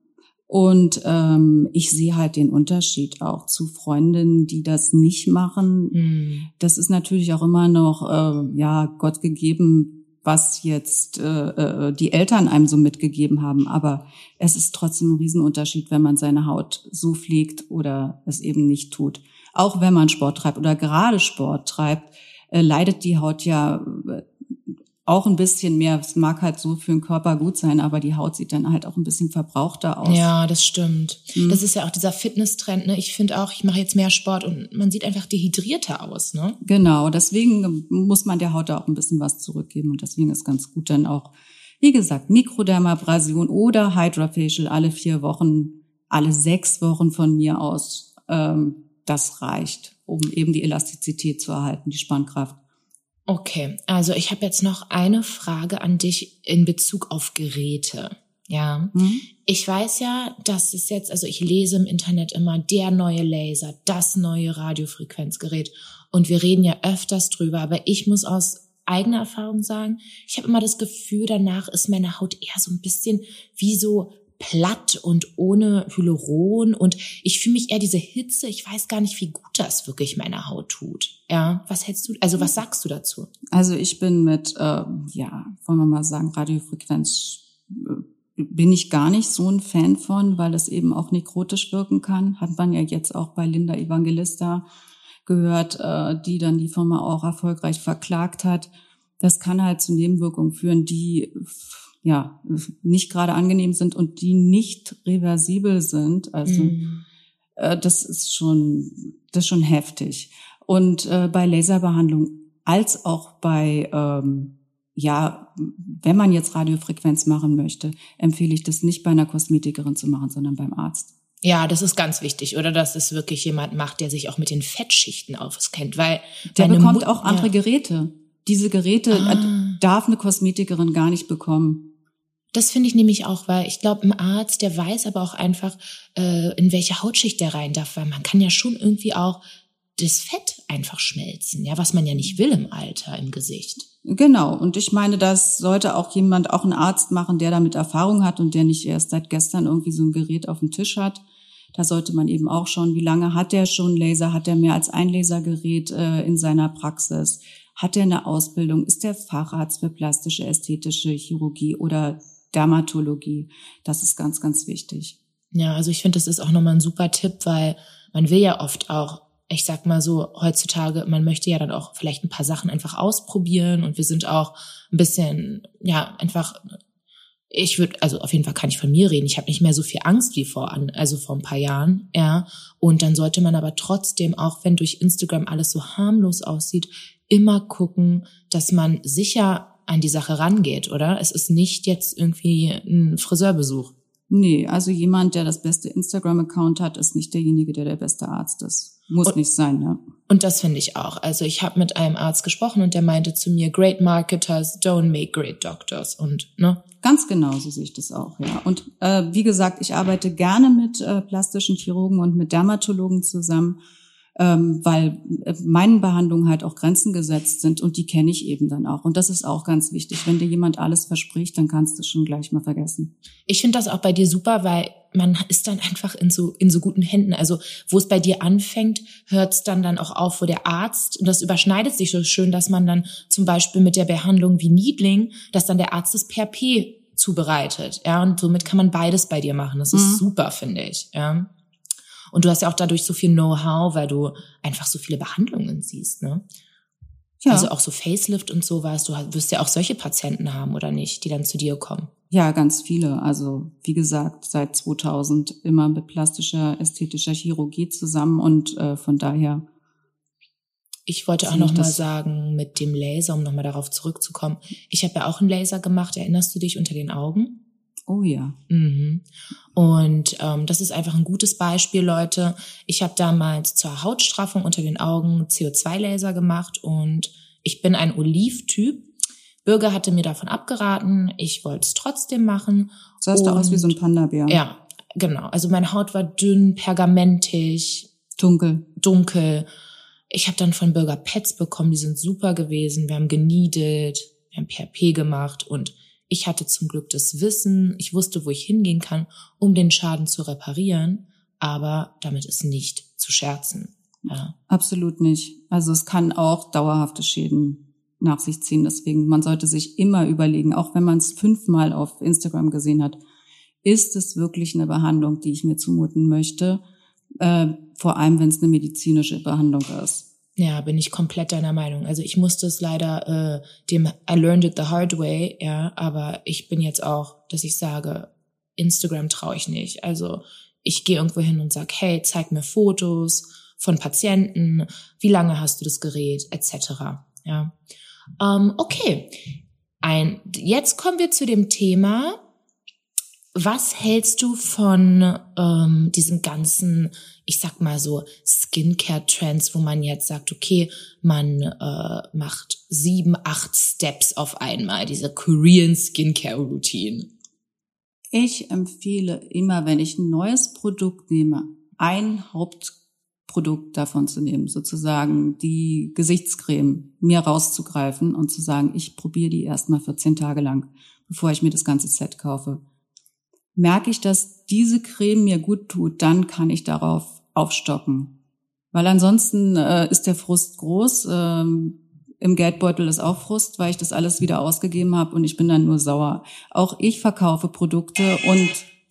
Und ich sehe halt den Unterschied auch zu Freundinnen, die das nicht machen. Das ist natürlich auch immer noch Gott gegeben, was jetzt die Eltern einem so mitgegeben haben. Aber es ist trotzdem ein Riesenunterschied, wenn man seine Haut so pflegt oder es eben nicht tut. Auch wenn man Sport treibt oder gerade Sport treibt, leidet die Haut ja auch ein bisschen mehr. Es mag halt so für den Körper gut sein, aber die Haut sieht dann halt auch ein bisschen verbrauchter aus.
Ja, das stimmt. Das ist ja auch dieser Fitness-Trend, ne? Ich finde auch, ich mache jetzt mehr Sport und man sieht einfach dehydrierter aus, ne?
Genau, deswegen muss man der Haut da auch ein bisschen was zurückgeben und deswegen ist ganz gut dann auch, wie gesagt, Mikrodermabrasion oder Hydrafacial alle 4 Wochen, alle 6 Wochen von mir aus. Das reicht, um eben die Elastizität zu erhalten, die Spannkraft.
Okay, also ich habe jetzt noch eine Frage an dich in Bezug auf Geräte. Ja, Ich weiß ja, dass es jetzt, also ich lese im Internet immer der neue Laser, das neue Radiofrequenzgerät und wir reden ja öfters drüber, aber ich muss aus eigener Erfahrung sagen, ich habe immer das Gefühl, danach ist meine Haut eher so ein bisschen wie so platt und ohne Hyaluron und ich fühle mich eher diese Hitze, ich weiß gar nicht, wie gut das wirklich meiner Haut tut. Ja, was hältst du, also was sagst du dazu?
Also ich bin mit, wollen wir mal sagen, Radiofrequenz bin ich gar nicht so ein Fan von, weil es eben auch nekrotisch wirken kann. Hat man ja jetzt auch bei Linda Evangelista gehört, die dann die Firma auch erfolgreich verklagt hat. Das kann halt zu Nebenwirkungen führen, die nicht gerade angenehm sind und die nicht reversibel sind. Also das ist schon heftig. Und bei Laserbehandlung als auch bei wenn man jetzt Radiofrequenz machen möchte, empfehle ich das nicht bei einer Kosmetikerin zu machen, sondern beim Arzt.
Ja, das ist ganz wichtig, oder dass es wirklich jemand macht, der sich auch mit den Fettschichten auskennt, weil
der bekommt auch andere Geräte. Diese Geräte darf eine Kosmetikerin gar nicht bekommen.
Das finde ich nämlich auch, weil ich glaube, ein Arzt, der weiß aber auch einfach, in welche Hautschicht der rein darf, weil man kann ja schon irgendwie auch das Fett einfach schmelzen, ja, was man ja nicht will im Alter, im Gesicht.
Genau, und ich meine, das sollte auch ein Arzt machen, der damit Erfahrung hat und der nicht erst seit gestern irgendwie so ein Gerät auf dem Tisch hat. Da sollte man eben auch schauen, wie lange hat der schon Laser, hat er mehr als ein Lasergerät in seiner Praxis, hat er eine Ausbildung, ist der Facharzt für plastische, ästhetische Chirurgie oder Dermatologie. Das ist ganz, ganz wichtig.
Ja, also ich finde, das ist auch nochmal ein super Tipp, weil man will ja oft auch, ich sag mal so, heutzutage, man möchte ja dann auch vielleicht ein paar Sachen einfach ausprobieren und wir sind auch ein bisschen, einfach, also auf jeden Fall kann ich von mir reden, ich habe nicht mehr so viel Angst wie vor ein paar Jahren, ja, und dann sollte man aber trotzdem, auch wenn durch Instagram alles so harmlos aussieht, immer gucken, dass man sicher an die Sache rangeht, oder? Es ist nicht jetzt irgendwie ein Friseurbesuch.
Nee, also jemand, der das beste Instagram-Account hat, ist nicht derjenige, der beste Arzt ist. Muss nicht sein, ne?
Und das finde ich auch. Also ich habe mit einem Arzt gesprochen und der meinte zu mir, great marketers don't make great doctors. Und, ne?
Ganz genau, so sehe ich das auch, ja. Und wie gesagt, ich arbeite gerne mit plastischen Chirurgen und mit Dermatologen zusammen, weil meinen Behandlungen halt auch Grenzen gesetzt sind und die kenne ich eben dann auch. Und das ist auch ganz wichtig. Wenn dir jemand alles verspricht, dann kannst du es schon gleich mal vergessen.
Ich finde das auch bei dir super, weil man ist dann einfach in so guten Händen. Also wo es bei dir anfängt, hört es dann auch auf, wo der Arzt, und das überschneidet sich so schön, dass man dann zum Beispiel mit der Behandlung wie Needling, dass dann der Arzt das PRP zubereitet. Ja, und somit kann man beides bei dir machen. Das ist super, finde ich. Ja. Und du hast ja auch dadurch so viel Know-how, weil du einfach so viele Behandlungen siehst, ne? Ja. Also auch so Facelift und sowas. Du wirst ja auch solche Patienten haben, oder nicht, die dann zu dir kommen?
Ja, ganz viele. Also wie gesagt, seit 2000 immer mit plastischer, ästhetischer Chirurgie zusammen und von daher.
Ich wollte auch noch mal sagen, mit dem Laser, um noch mal darauf zurückzukommen. Ich habe ja auch einen Laser gemacht. Erinnerst du dich, unter den Augen?
Oh ja.
Und das ist einfach ein gutes Beispiel, Leute. Ich habe damals zur Hautstraffung unter den Augen CO2-Laser gemacht und ich bin ein Oliv-Typ. Birger hatte mir davon abgeraten. Ich wollte es trotzdem machen.
Sahst du aus wie so ein Panda-Bär?
Ja, genau. Also meine Haut war dünn, pergamentig. Dunkel. Ich habe dann von Birger Pads bekommen, die sind super gewesen. Wir haben geniedet, wir haben PRP gemacht und ich hatte zum Glück das Wissen, ich wusste, wo ich hingehen kann, um den Schaden zu reparieren, aber damit ist nicht zu scherzen. Ja.
Absolut nicht. Also es kann auch dauerhafte Schäden nach sich ziehen. Deswegen, man sollte sich immer überlegen, auch wenn man es 5-mal auf Instagram gesehen hat, ist es wirklich eine Behandlung, die ich mir zumuten möchte, vor allem, wenn es eine medizinische Behandlung ist.
Ja, bin ich komplett deiner Meinung. Also ich musste es leider I learned it the hard way, ja, aber ich bin jetzt auch, dass ich sage, Instagram traue ich nicht. Also ich gehe irgendwo hin und sag, hey, zeig mir Fotos von Patienten, wie lange hast du das Gerät, etc. Ja, okay. Jetzt kommen wir zu dem Thema. Was hältst du von diesen ganzen, ich sag mal so, Skincare-Trends, wo man jetzt sagt, okay, man macht 7, 8 Steps auf einmal, diese Korean Skincare-Routine?
Ich empfehle immer, wenn ich ein neues Produkt nehme, ein Hauptprodukt davon zu nehmen, sozusagen die Gesichtscreme, mir rauszugreifen und zu sagen, ich probiere die erstmal 14 Tage lang, bevor ich mir das ganze Set kaufe. Merke ich, dass diese Creme mir gut tut, dann kann ich darauf aufstocken. Weil ansonsten ist der Frust groß. Im Geldbeutel ist auch Frust, weil ich das alles wieder ausgegeben habe und ich bin dann nur sauer. Auch ich verkaufe Produkte und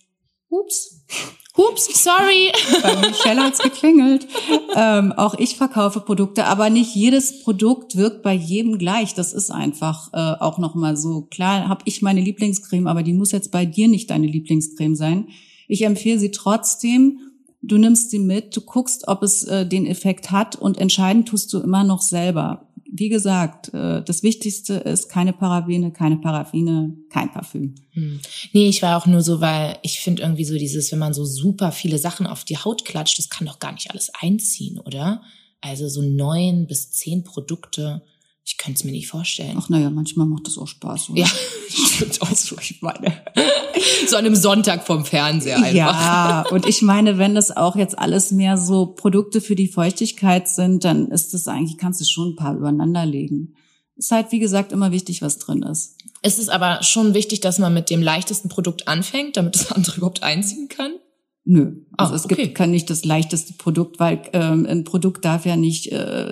Hups, sorry.
Bei Michelle hat's geklingelt. Auch ich verkaufe Produkte, aber nicht jedes Produkt wirkt bei jedem gleich. Das ist einfach auch nochmal so. Klar habe ich meine Lieblingscreme, aber die muss jetzt bei dir nicht deine Lieblingscreme sein. Ich empfehle sie trotzdem. Du nimmst sie mit, du guckst, ob es den Effekt hat und entscheiden tust du immer noch selber. Wie gesagt, das Wichtigste ist keine Parabene, keine Paraffine, kein Parfüm.
Nee, ich war auch nur so, weil ich finde irgendwie so dieses, wenn man so super viele Sachen auf die Haut klatscht, das kann doch gar nicht alles einziehen, oder? Also so 9 bis 10 Produkte, ich könnte es mir nicht vorstellen.
Ach naja, manchmal macht das auch Spaß, oder?
Ja, stimmt auch so, ich meine. So an einem Sonntag vorm Fernseher einfach.
Ja, und ich meine, wenn das auch jetzt alles mehr so Produkte für die Feuchtigkeit sind, dann ist das eigentlich, kannst du schon ein paar übereinander legen. Ist halt, wie gesagt, immer wichtig, was drin ist.
Es ist aber schon wichtig, dass man mit dem leichtesten Produkt anfängt, damit das andere überhaupt einziehen kann?
Nö, also es gibt nicht das leichteste Produkt, weil ein Produkt darf ja nicht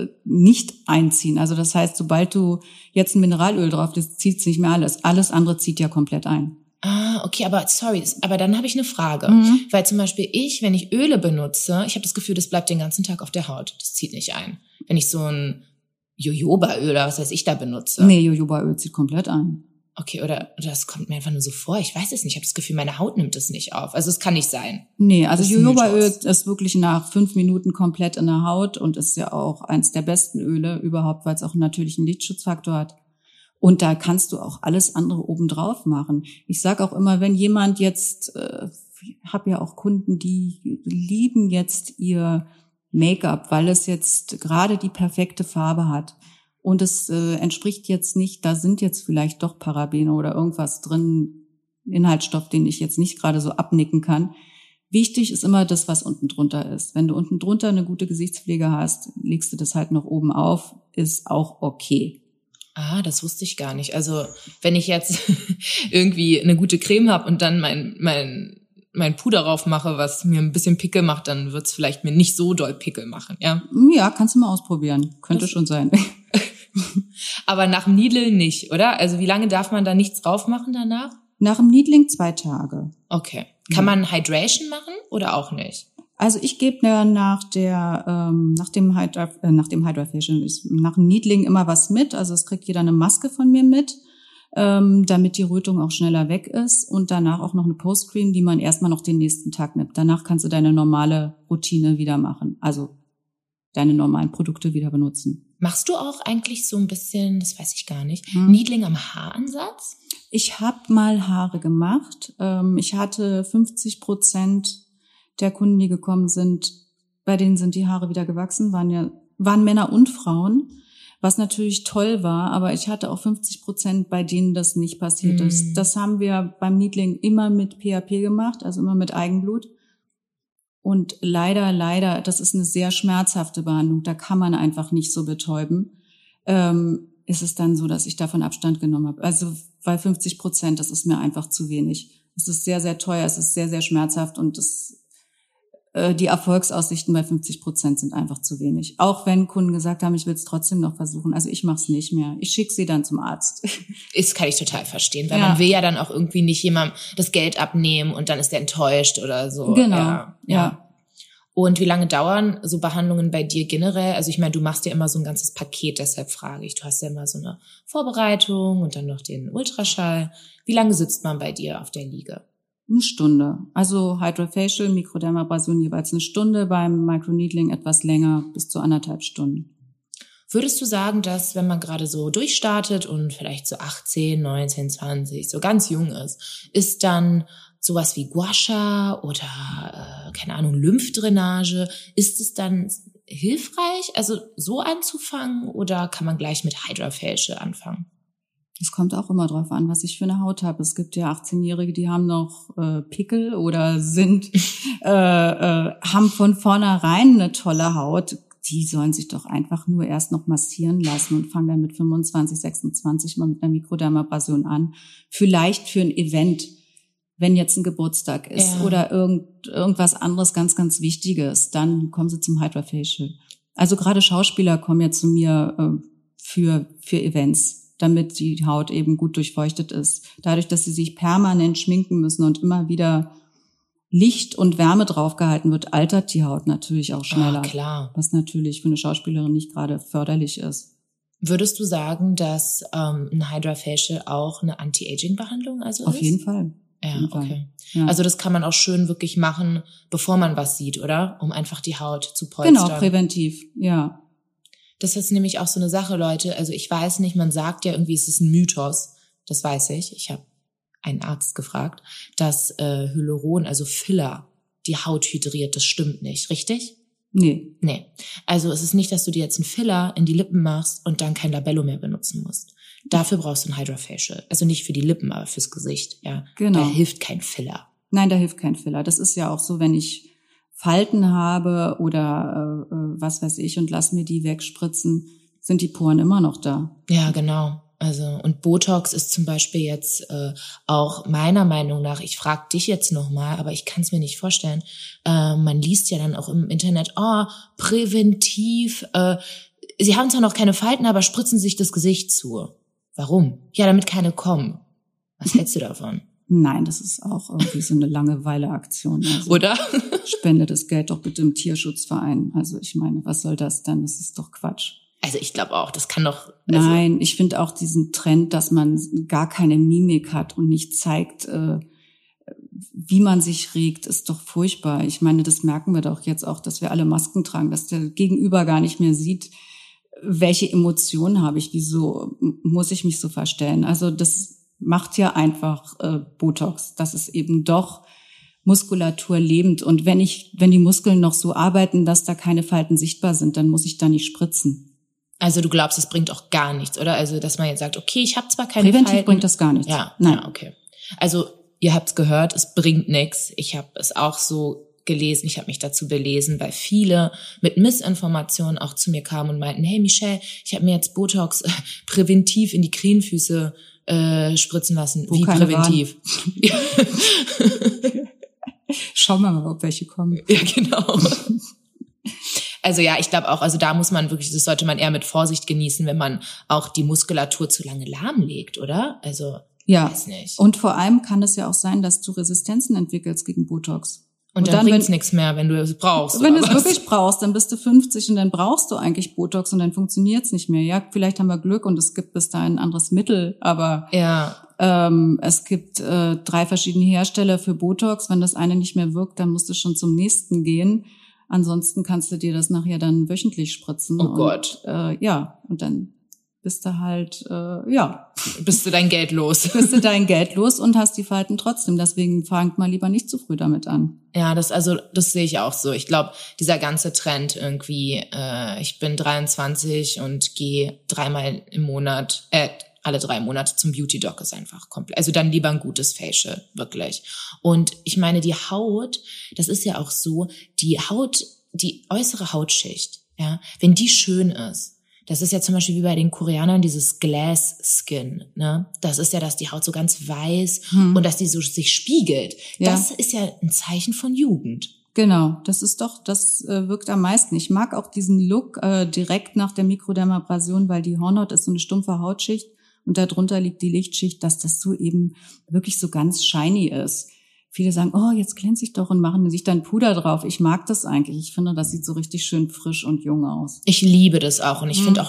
einziehen. Also das heißt, sobald du jetzt ein Mineralöl drauf lässt, zieht es nicht mehr alles. Alles andere zieht ja komplett ein.
Ah, okay, aber dann habe ich eine Frage. Weil zum Beispiel wenn ich Öle benutze, ich habe das Gefühl, das bleibt den ganzen Tag auf der Haut. Das zieht nicht ein. Wenn ich so ein Jojobaöl oder was weiß ich da benutze.
Nee, Jojobaöl zieht komplett ein.
Okay, oder das kommt mir einfach nur so vor. Ich weiß es nicht. Ich habe das Gefühl, meine Haut nimmt es nicht auf. Also es kann nicht sein.
Nee, also Jojobaöl ist wirklich nach 5 Minuten komplett in der Haut und ist ja auch eins der besten Öle überhaupt, weil es auch einen natürlichen Lichtschutzfaktor hat. Und da kannst du auch alles andere obendrauf machen. Ich sage auch immer, wenn jemand jetzt, habe ja auch Kunden, die lieben jetzt ihr Make-up, weil es jetzt gerade die perfekte Farbe hat. Und es entspricht jetzt nicht, da sind jetzt vielleicht doch Parabene oder irgendwas drin, Inhaltsstoff, den ich jetzt nicht gerade so abnicken kann. Wichtig ist immer das, was unten drunter ist. Wenn du unten drunter eine gute Gesichtspflege hast, legst du das halt noch oben auf, ist auch okay.
Ah, das wusste ich gar nicht. Also wenn ich jetzt irgendwie eine gute Creme habe und dann mein Puder drauf mache, was mir ein bisschen Pickel macht, dann wird's vielleicht mir nicht so doll Pickel machen, ja?
Ja, kannst du mal ausprobieren. Könnte schon sein.
Aber nach dem Needling nicht, oder? Also wie lange darf man da nichts drauf machen danach?
Nach dem Needling 2 Tage.
Okay. Kann man Hydration machen oder auch nicht?
Also ich gebe nach dem Hydration, nach dem Needling immer was mit. Also es kriegt jeder eine Maske von mir mit, damit die Rötung auch schneller weg ist. Und danach auch noch eine Post-Cream, die man erstmal noch den nächsten Tag nimmt. Danach kannst du deine normale Routine wieder machen. Also deine normalen Produkte wieder benutzen.
Machst du auch eigentlich so ein bisschen, das weiß ich gar nicht, Needling am Haaransatz?
Ich habe mal Haare gemacht. Ich hatte 50% der Kunden, die gekommen sind, bei denen sind die Haare wieder gewachsen, waren Männer und Frauen, was natürlich toll war, aber ich hatte auch 50%, bei denen das nicht passiert ist. Das haben wir beim Needling immer mit PHP gemacht, also immer mit Eigenblut. Und leider, das ist eine sehr schmerzhafte Behandlung, da kann man einfach nicht so betäuben. Ist es dann so, dass ich davon Abstand genommen habe. Also bei 50%, das ist mir einfach zu wenig. Es ist sehr, sehr teuer, es ist sehr, sehr schmerzhaft und die Erfolgsaussichten bei 50% sind einfach zu wenig. Auch wenn Kunden gesagt haben, ich will es trotzdem noch versuchen. Also ich mache es nicht mehr. Ich schicke sie dann zum Arzt.
Das kann ich total verstehen, weil man will ja dann auch irgendwie nicht jemandem das Geld abnehmen und dann ist der enttäuscht oder so.
Genau, ja.
Und wie lange dauern so Behandlungen bei dir generell? Also ich meine, du machst ja immer so ein ganzes Paket, deshalb frage ich. Du hast ja immer so eine Vorbereitung und dann noch den Ultraschall. Wie lange sitzt man bei dir auf der Liege?
Eine Stunde. Also Hydrofacial, Mikrodermabrasion jeweils eine Stunde, beim Microneedling etwas länger, bis zu 1,5 Stunden.
Würdest du sagen, dass wenn man gerade so durchstartet und vielleicht so 18, 19, 20, so ganz jung ist dann sowas wie Gua Sha oder, keine Ahnung, Lymphdrainage, ist es dann hilfreich, also so anzufangen oder kann man gleich mit Hydrofacial anfangen?
Es kommt auch immer drauf an, was ich für eine Haut habe. Es gibt ja 18-Jährige, die haben noch Pickel oder haben von vornherein eine tolle Haut. Die sollen sich doch einfach nur erst noch massieren lassen und fangen dann mit 25, 26 mal mit einer Mikrodermabrasion an. Vielleicht für ein Event, wenn jetzt ein Geburtstag ist oder irgendwas anderes ganz, ganz Wichtiges, dann kommen sie zum Hydrofacial. Also gerade Schauspieler kommen ja zu mir für Events, damit die Haut eben gut durchfeuchtet ist. Dadurch, dass sie sich permanent schminken müssen und immer wieder Licht und Wärme draufgehalten wird, altert die Haut natürlich auch schneller.
Klar.
Was natürlich für eine Schauspielerin nicht gerade förderlich ist.
Würdest du sagen, dass ein Hydrofacial auch eine Anti-Aging-Behandlung ist?
Auf jeden Fall.
Ja, okay. Ja. Also das kann man auch schön wirklich machen, bevor man was sieht, oder? Um einfach die Haut zu polstern.
Genau, präventiv, ja.
Das ist nämlich auch so eine Sache, Leute. Also ich weiß nicht, man sagt ja irgendwie, es ist ein Mythos. Das weiß ich. Ich habe einen Arzt gefragt, dass Hyaluron, also Filler, die Haut hydriert. Das stimmt nicht, richtig?
Nee.
Also es ist nicht, dass du dir jetzt einen Filler in die Lippen machst und dann kein Labello mehr benutzen musst. Dafür brauchst du ein Hydrofacial. Also nicht für die Lippen, aber fürs Gesicht. Ja,
genau.
Da hilft kein Filler.
Nein, da hilft kein Filler. Das ist ja auch so, wenn ich Falten habe oder was weiß ich und lass mir die wegspritzen, sind die Poren immer noch da.
Ja, genau. Also und Botox ist zum Beispiel jetzt auch meiner Meinung nach, ich frage dich jetzt nochmal, aber ich kann es mir nicht vorstellen, man liest ja dann auch im Internet, präventiv, sie haben zwar noch keine Falten, aber spritzen sich das Gesicht zu. Warum? Ja, damit keine kommen. Was hältst du davon?
Nein, das ist auch irgendwie so eine Langeweile-Aktion. Also
oder?
Spende das Geld doch bitte im Tierschutzverein. Also ich meine, was soll das denn? Das ist doch Quatsch.
Also ich glaube auch, das kann doch...
Nein, ich finde auch diesen Trend, dass man gar keine Mimik hat und nicht zeigt, wie man sich regt, ist doch furchtbar. Ich meine, das merken wir doch jetzt auch, dass wir alle Masken tragen, dass der Gegenüber gar nicht mehr sieht, welche Emotionen habe ich, wieso muss ich mich so verstellen. Also das macht ja einfach Botox, dass es eben doch Muskulatur lebend und wenn die Muskeln noch so arbeiten, dass da keine Falten sichtbar sind, dann muss ich da nicht spritzen.
Also du glaubst, es bringt auch gar nichts, oder? Also dass man jetzt sagt, okay, ich habe zwar keine
Präventiv
Falten.
Bringt das gar nichts.
Ja,
nein.
Ja, okay. Also ihr habt's gehört, es bringt nichts. Ich habe es auch so gelesen, ich habe mich dazu belesen, weil viele mit Missinformationen auch zu mir kamen und meinten, hey Michelle, ich habe mir jetzt Botox präventiv in die Krähenfüße spritzen lassen.
Wo
wie präventiv?
Schauen wir mal, ob welche kommen.
Ja, genau. Also ja, ich glaube auch, also da muss man wirklich, das sollte man eher mit Vorsicht genießen, wenn man auch die Muskulatur zu lange lahmlegt, oder? Also,
ja.
Weiß nicht.
Und vor allem kann es ja auch sein, dass du Resistenzen entwickelst gegen Botox.
Und dann bringt's nichts mehr, wenn du es brauchst.
Wenn du es wirklich brauchst, dann bist du 50 und dann brauchst du eigentlich Botox und dann funktioniert's nicht mehr. Ja, vielleicht haben wir Glück und es gibt bis dahin ein anderes Mittel, aber
ja.
Es gibt 3 verschiedene Hersteller für Botox. Wenn das eine nicht mehr wirkt, dann musst du schon zum nächsten gehen. Ansonsten kannst du dir das nachher dann wöchentlich spritzen.
Oh Gott.
Und dann bist du halt,
Bist du dein Geld los.
Bist du dein Geld los und hast die Falten trotzdem. Deswegen fangt mal lieber nicht zu früh damit an.
Ja, das sehe ich auch so. Ich glaube, dieser ganze Trend irgendwie, ich bin 23 und gehe alle 3 Monate zum Beauty-Doc ist einfach komplett. Also dann lieber ein gutes Facial, wirklich. Und ich meine, die Haut, das ist ja auch so, die äußere Hautschicht, ja, wenn die schön ist, das ist ja zum Beispiel wie bei den Koreanern dieses Glass Skin, ne? Das ist ja, dass die Haut so ganz weiß und dass die so sich spiegelt. Ja. Das ist ja ein Zeichen von Jugend.
Genau, das wirkt am meisten. Ich mag auch diesen Look direkt nach der Mikrodermabrasion, weil die Hornhaut ist so eine stumpfe Hautschicht und darunter liegt die Lichtschicht, dass das so eben wirklich so ganz shiny ist. Viele sagen, oh, jetzt glänze ich doch und machen sich dann Puder drauf. Ich mag das eigentlich. Ich finde, das sieht so richtig schön frisch und jung aus.
Ich liebe das auch. Und ich finde auch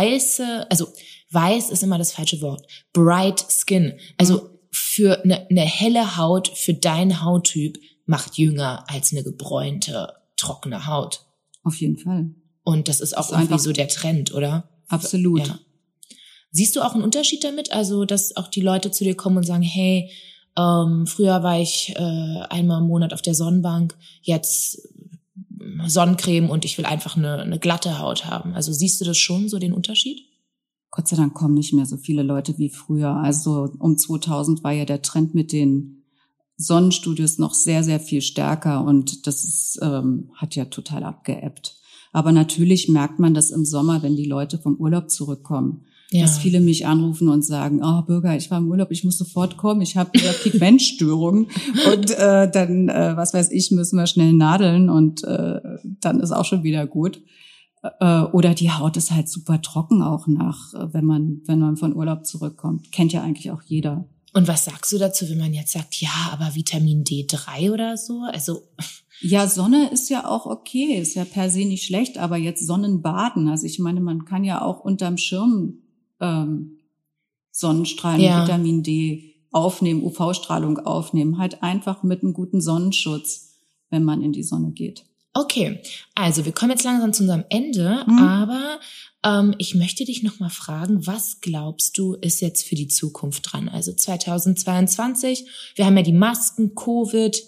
weiß ist immer das falsche Wort. Bright Skin. Also für eine helle Haut, für deinen Hauttyp macht jünger als eine gebräunte, trockene Haut.
Auf jeden Fall.
Und das ist auch irgendwie so der Trend, oder?
Absolut.
Ja. Siehst du auch einen Unterschied damit? Also, dass auch die Leute zu dir kommen und sagen, hey, früher war ich einmal im Monat auf der Sonnenbank, jetzt Sonnencreme und ich will einfach eine glatte Haut haben. Also siehst du das schon, so den Unterschied?
Gott sei Dank kommen nicht mehr so viele Leute wie früher. Also um 2000 war ja der Trend mit den Sonnenstudios noch sehr, sehr viel stärker und das hat ja total abgeebbt. Aber natürlich merkt man das im Sommer, wenn die Leute vom Urlaub zurückkommen. Ja. Dass viele mich anrufen und sagen, oh Bürger, ich war im Urlaub, ich muss sofort kommen, ich habe wieder Pigmentstörungen und dann, was weiß ich, müssen wir schnell nadeln und dann ist auch schon wieder gut. Oder die Haut ist halt super trocken auch wenn man von Urlaub zurückkommt. Kennt ja eigentlich auch jeder.
Und was sagst du dazu, wenn man jetzt sagt, ja, aber Vitamin D3 oder so? Also
ja, Sonne ist ja auch okay, ist ja per se nicht schlecht, aber jetzt Sonnenbaden, also ich meine, man kann ja auch unterm Schirm Sonnenstrahlen, Vitamin D aufnehmen, UV-Strahlung aufnehmen, halt einfach mit einem guten Sonnenschutz, wenn man in die Sonne geht.
Okay, also wir kommen jetzt langsam zu unserem Ende, aber ich möchte dich noch mal fragen, was glaubst du, ist jetzt für die Zukunft dran? Also 2022, wir haben ja die Masken, Covid.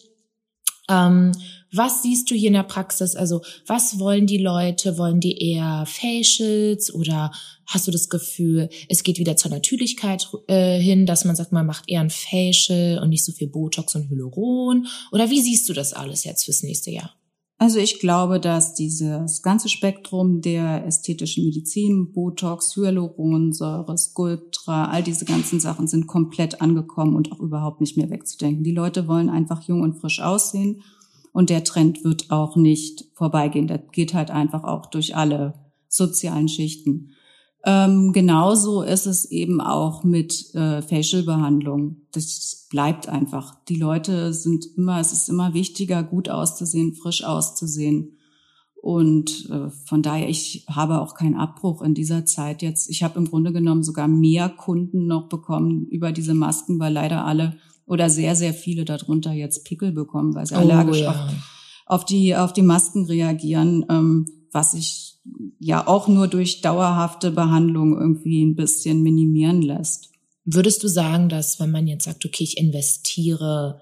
Was siehst du hier in der Praxis? Also was wollen die Leute? Wollen die eher Facials oder hast du das Gefühl, es geht wieder zur Natürlichkeit hin, dass man sagt, man macht eher ein Facial und nicht so viel Botox und Hyaluron? Oder wie siehst du das alles jetzt fürs nächste Jahr?
Also ich glaube, dass dieses ganze Spektrum der ästhetischen Medizin, Botox, Hyaluronsäure, Sculptra, all diese ganzen Sachen sind komplett angekommen und auch überhaupt nicht mehr wegzudenken. Die Leute wollen einfach jung und frisch aussehen und der Trend wird auch nicht vorbeigehen. Das geht halt einfach auch durch alle sozialen Schichten. Genauso ist es eben auch mit Facial-Behandlung. Das bleibt einfach. Die Leute es ist immer wichtiger, gut auszusehen, frisch auszusehen. Und von daher, ich habe auch keinen Abbruch in dieser Zeit jetzt. Ich habe im Grunde genommen sogar mehr Kunden noch bekommen über diese Masken, weil leider alle oder sehr, sehr viele darunter jetzt Pickel bekommen, weil sie allergisch auf die Masken reagieren, was ich ja auch nur durch dauerhafte Behandlung irgendwie ein bisschen minimieren lässt.
Würdest du sagen, dass wenn man jetzt sagt, okay, ich investiere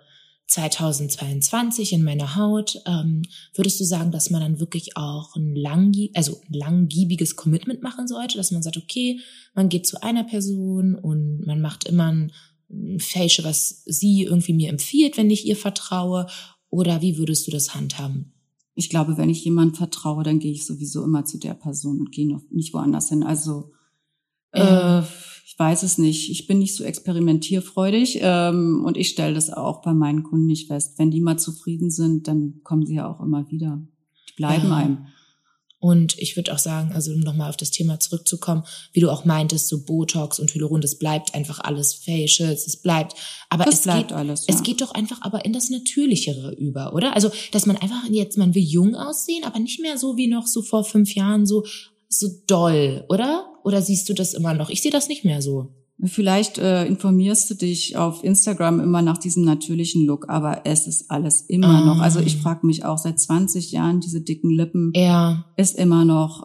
2022 in meine Haut, würdest du sagen, dass man dann wirklich auch ein langgiebiges Commitment machen sollte, dass man sagt, okay, man geht zu einer Person und man macht immer ein Facial, was sie irgendwie mir empfiehlt, wenn ich ihr vertraue, oder wie würdest du das handhaben?
Ich glaube, wenn ich jemandem vertraue, dann gehe ich sowieso immer zu der Person und gehe noch nicht woanders hin. Also ich weiß es nicht. Ich bin nicht so experimentierfreudig und ich stelle das auch bei meinen Kunden nicht fest. Wenn die mal zufrieden sind, dann kommen sie ja auch immer wieder. Die bleiben einem.
Und ich würde auch sagen, also um nochmal auf das Thema zurückzukommen, wie du auch meintest, so Botox und Hyaluron, das bleibt einfach alles Facials, es bleibt. Aber es geht doch einfach aber in das Natürlichere über, oder? Also, dass man einfach man will jung aussehen, aber nicht mehr so wie noch so vor 5 Jahren so doll, oder? Oder siehst du das immer noch? Ich sehe das nicht mehr so.
Vielleicht informierst du dich auf Instagram immer nach diesem natürlichen Look, aber es ist alles immer noch. Also ich frage mich auch seit 20 Jahren, diese dicken Lippen ist immer noch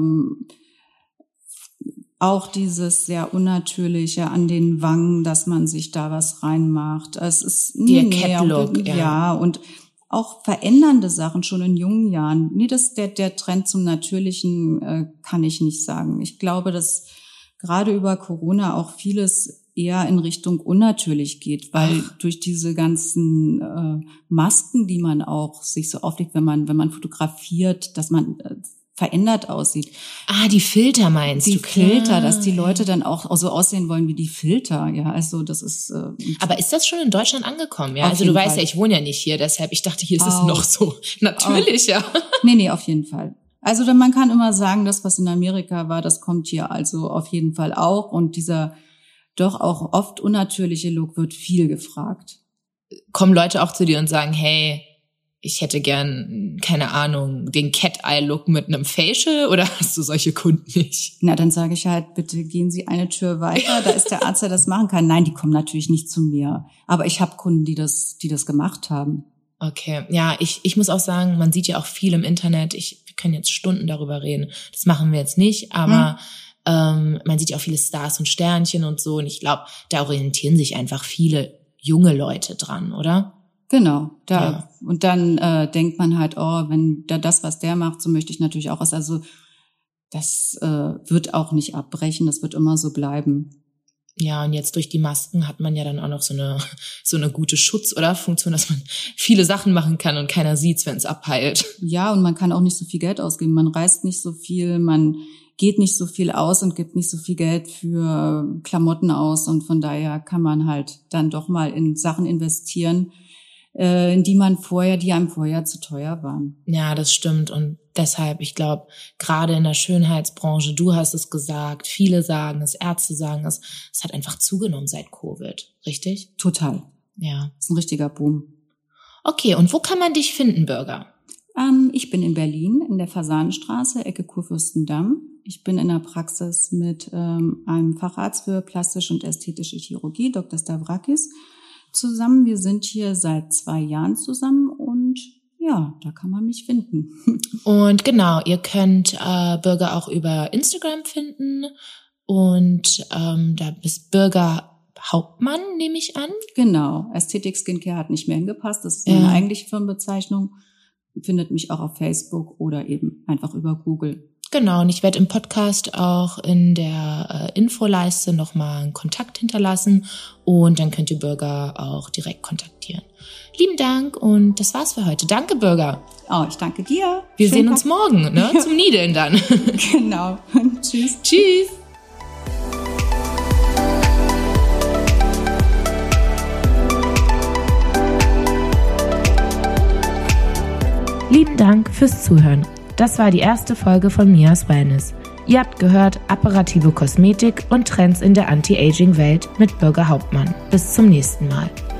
auch dieses sehr Unnatürliche an den Wangen, dass man sich da was reinmacht. Es ist
der Cat-Look,
ja, und auch verändernde Sachen schon in jungen Jahren. Nee, der Trend zum Natürlichen kann ich nicht sagen. Ich glaube, dass gerade über Corona auch vieles eher in Richtung unnatürlich geht, weil durch diese ganzen Masken, die man auch sich so auflegt, wenn man fotografiert, dass man verändert aussieht.
Die Filter meinst du?
Die Filter, dass die Leute dann auch so aussehen wollen wie die Filter. Ja, also das ist.
Aber ist das schon in Deutschland angekommen? Ja, also du weißt ja, ich wohne ja nicht hier, deshalb ich dachte, hier ist es noch so natürlicher.
Nee, auf jeden Fall. Also man kann immer sagen, das, was in Amerika war, das kommt hier also auf jeden Fall auch. Und dieser doch auch oft unnatürliche Look wird viel gefragt.
Kommen Leute auch zu dir und sagen, hey, ich hätte gern, keine Ahnung, den Cat-Eye-Look mit einem Facial, oder hast du solche Kunden nicht?
Na, dann sage ich halt, bitte gehen Sie eine Tür weiter, da ist der Arzt, der das machen kann. Nein, die kommen natürlich nicht zu mir. Aber ich habe Kunden, die das gemacht haben.
Okay, ja, ich muss auch sagen, man sieht ja auch viel im Internet. Wir können jetzt Stunden darüber reden. Das machen wir jetzt nicht, aber man sieht ja auch viele Stars und Sternchen und so. Und ich glaube, da orientieren sich einfach viele junge Leute dran, oder?
Genau, ja. Und dann denkt man halt, wenn das, was der macht, so möchte ich natürlich auch was. Also das wird auch nicht abbrechen, das wird immer so bleiben.
Ja, und jetzt durch die Masken hat man ja dann auch noch so eine gute Schutz- oder Funktion, dass man viele Sachen machen kann und keiner sieht's, wenn es abheilt.
Ja, und man kann auch nicht so viel Geld ausgeben. Man reist nicht so viel, man geht nicht so viel aus und gibt nicht so viel Geld für Klamotten aus. Und von daher kann man halt dann doch mal in Sachen investieren, in die einem vorher zu teuer waren.
Ja, das stimmt. Und deshalb, ich glaube, gerade in der Schönheitsbranche, du hast es gesagt, viele sagen es, Ärzte sagen es, es hat einfach zugenommen seit Covid, richtig?
Total.
Ja.
Das ist ein richtiger Boom.
Okay, und wo kann man dich finden, Birger?
Ich bin in Berlin, in der Fasanenstraße, Ecke Kurfürstendamm. Ich bin in der Praxis mit einem Facharzt für plastische und ästhetische Chirurgie, Dr. Stavrakis, zusammen. Wir sind hier seit 2 Jahren zusammen und ja, da kann man mich finden.
Und genau, ihr könnt Birger auch über Instagram finden und da ist Birger Hauptmann, nehme ich an.
Genau, Ästhetik Skincare hat nicht mehr hingepasst, das ist meine eigentliche Firmenbezeichnung. Findet mich auch auf Facebook oder eben einfach über Google.
Genau, und ich werde im Podcast auch in der Infoleiste nochmal einen Kontakt hinterlassen und dann könnt ihr Birger auch direkt kontaktieren. Lieben Dank und das war's für heute. Danke, Birger.
Oh, ich danke dir.
Wir sehen uns morgen, ne? Zum Niedeln dann.
Genau. Tschüss.
Tschüss. Lieben Dank fürs Zuhören. Das war die erste Folge von Mia's Wellness. Ihr habt gehört apparative Kosmetik und Trends in der Anti-Aging-Welt mit Birger Hauptmann. Bis zum nächsten Mal.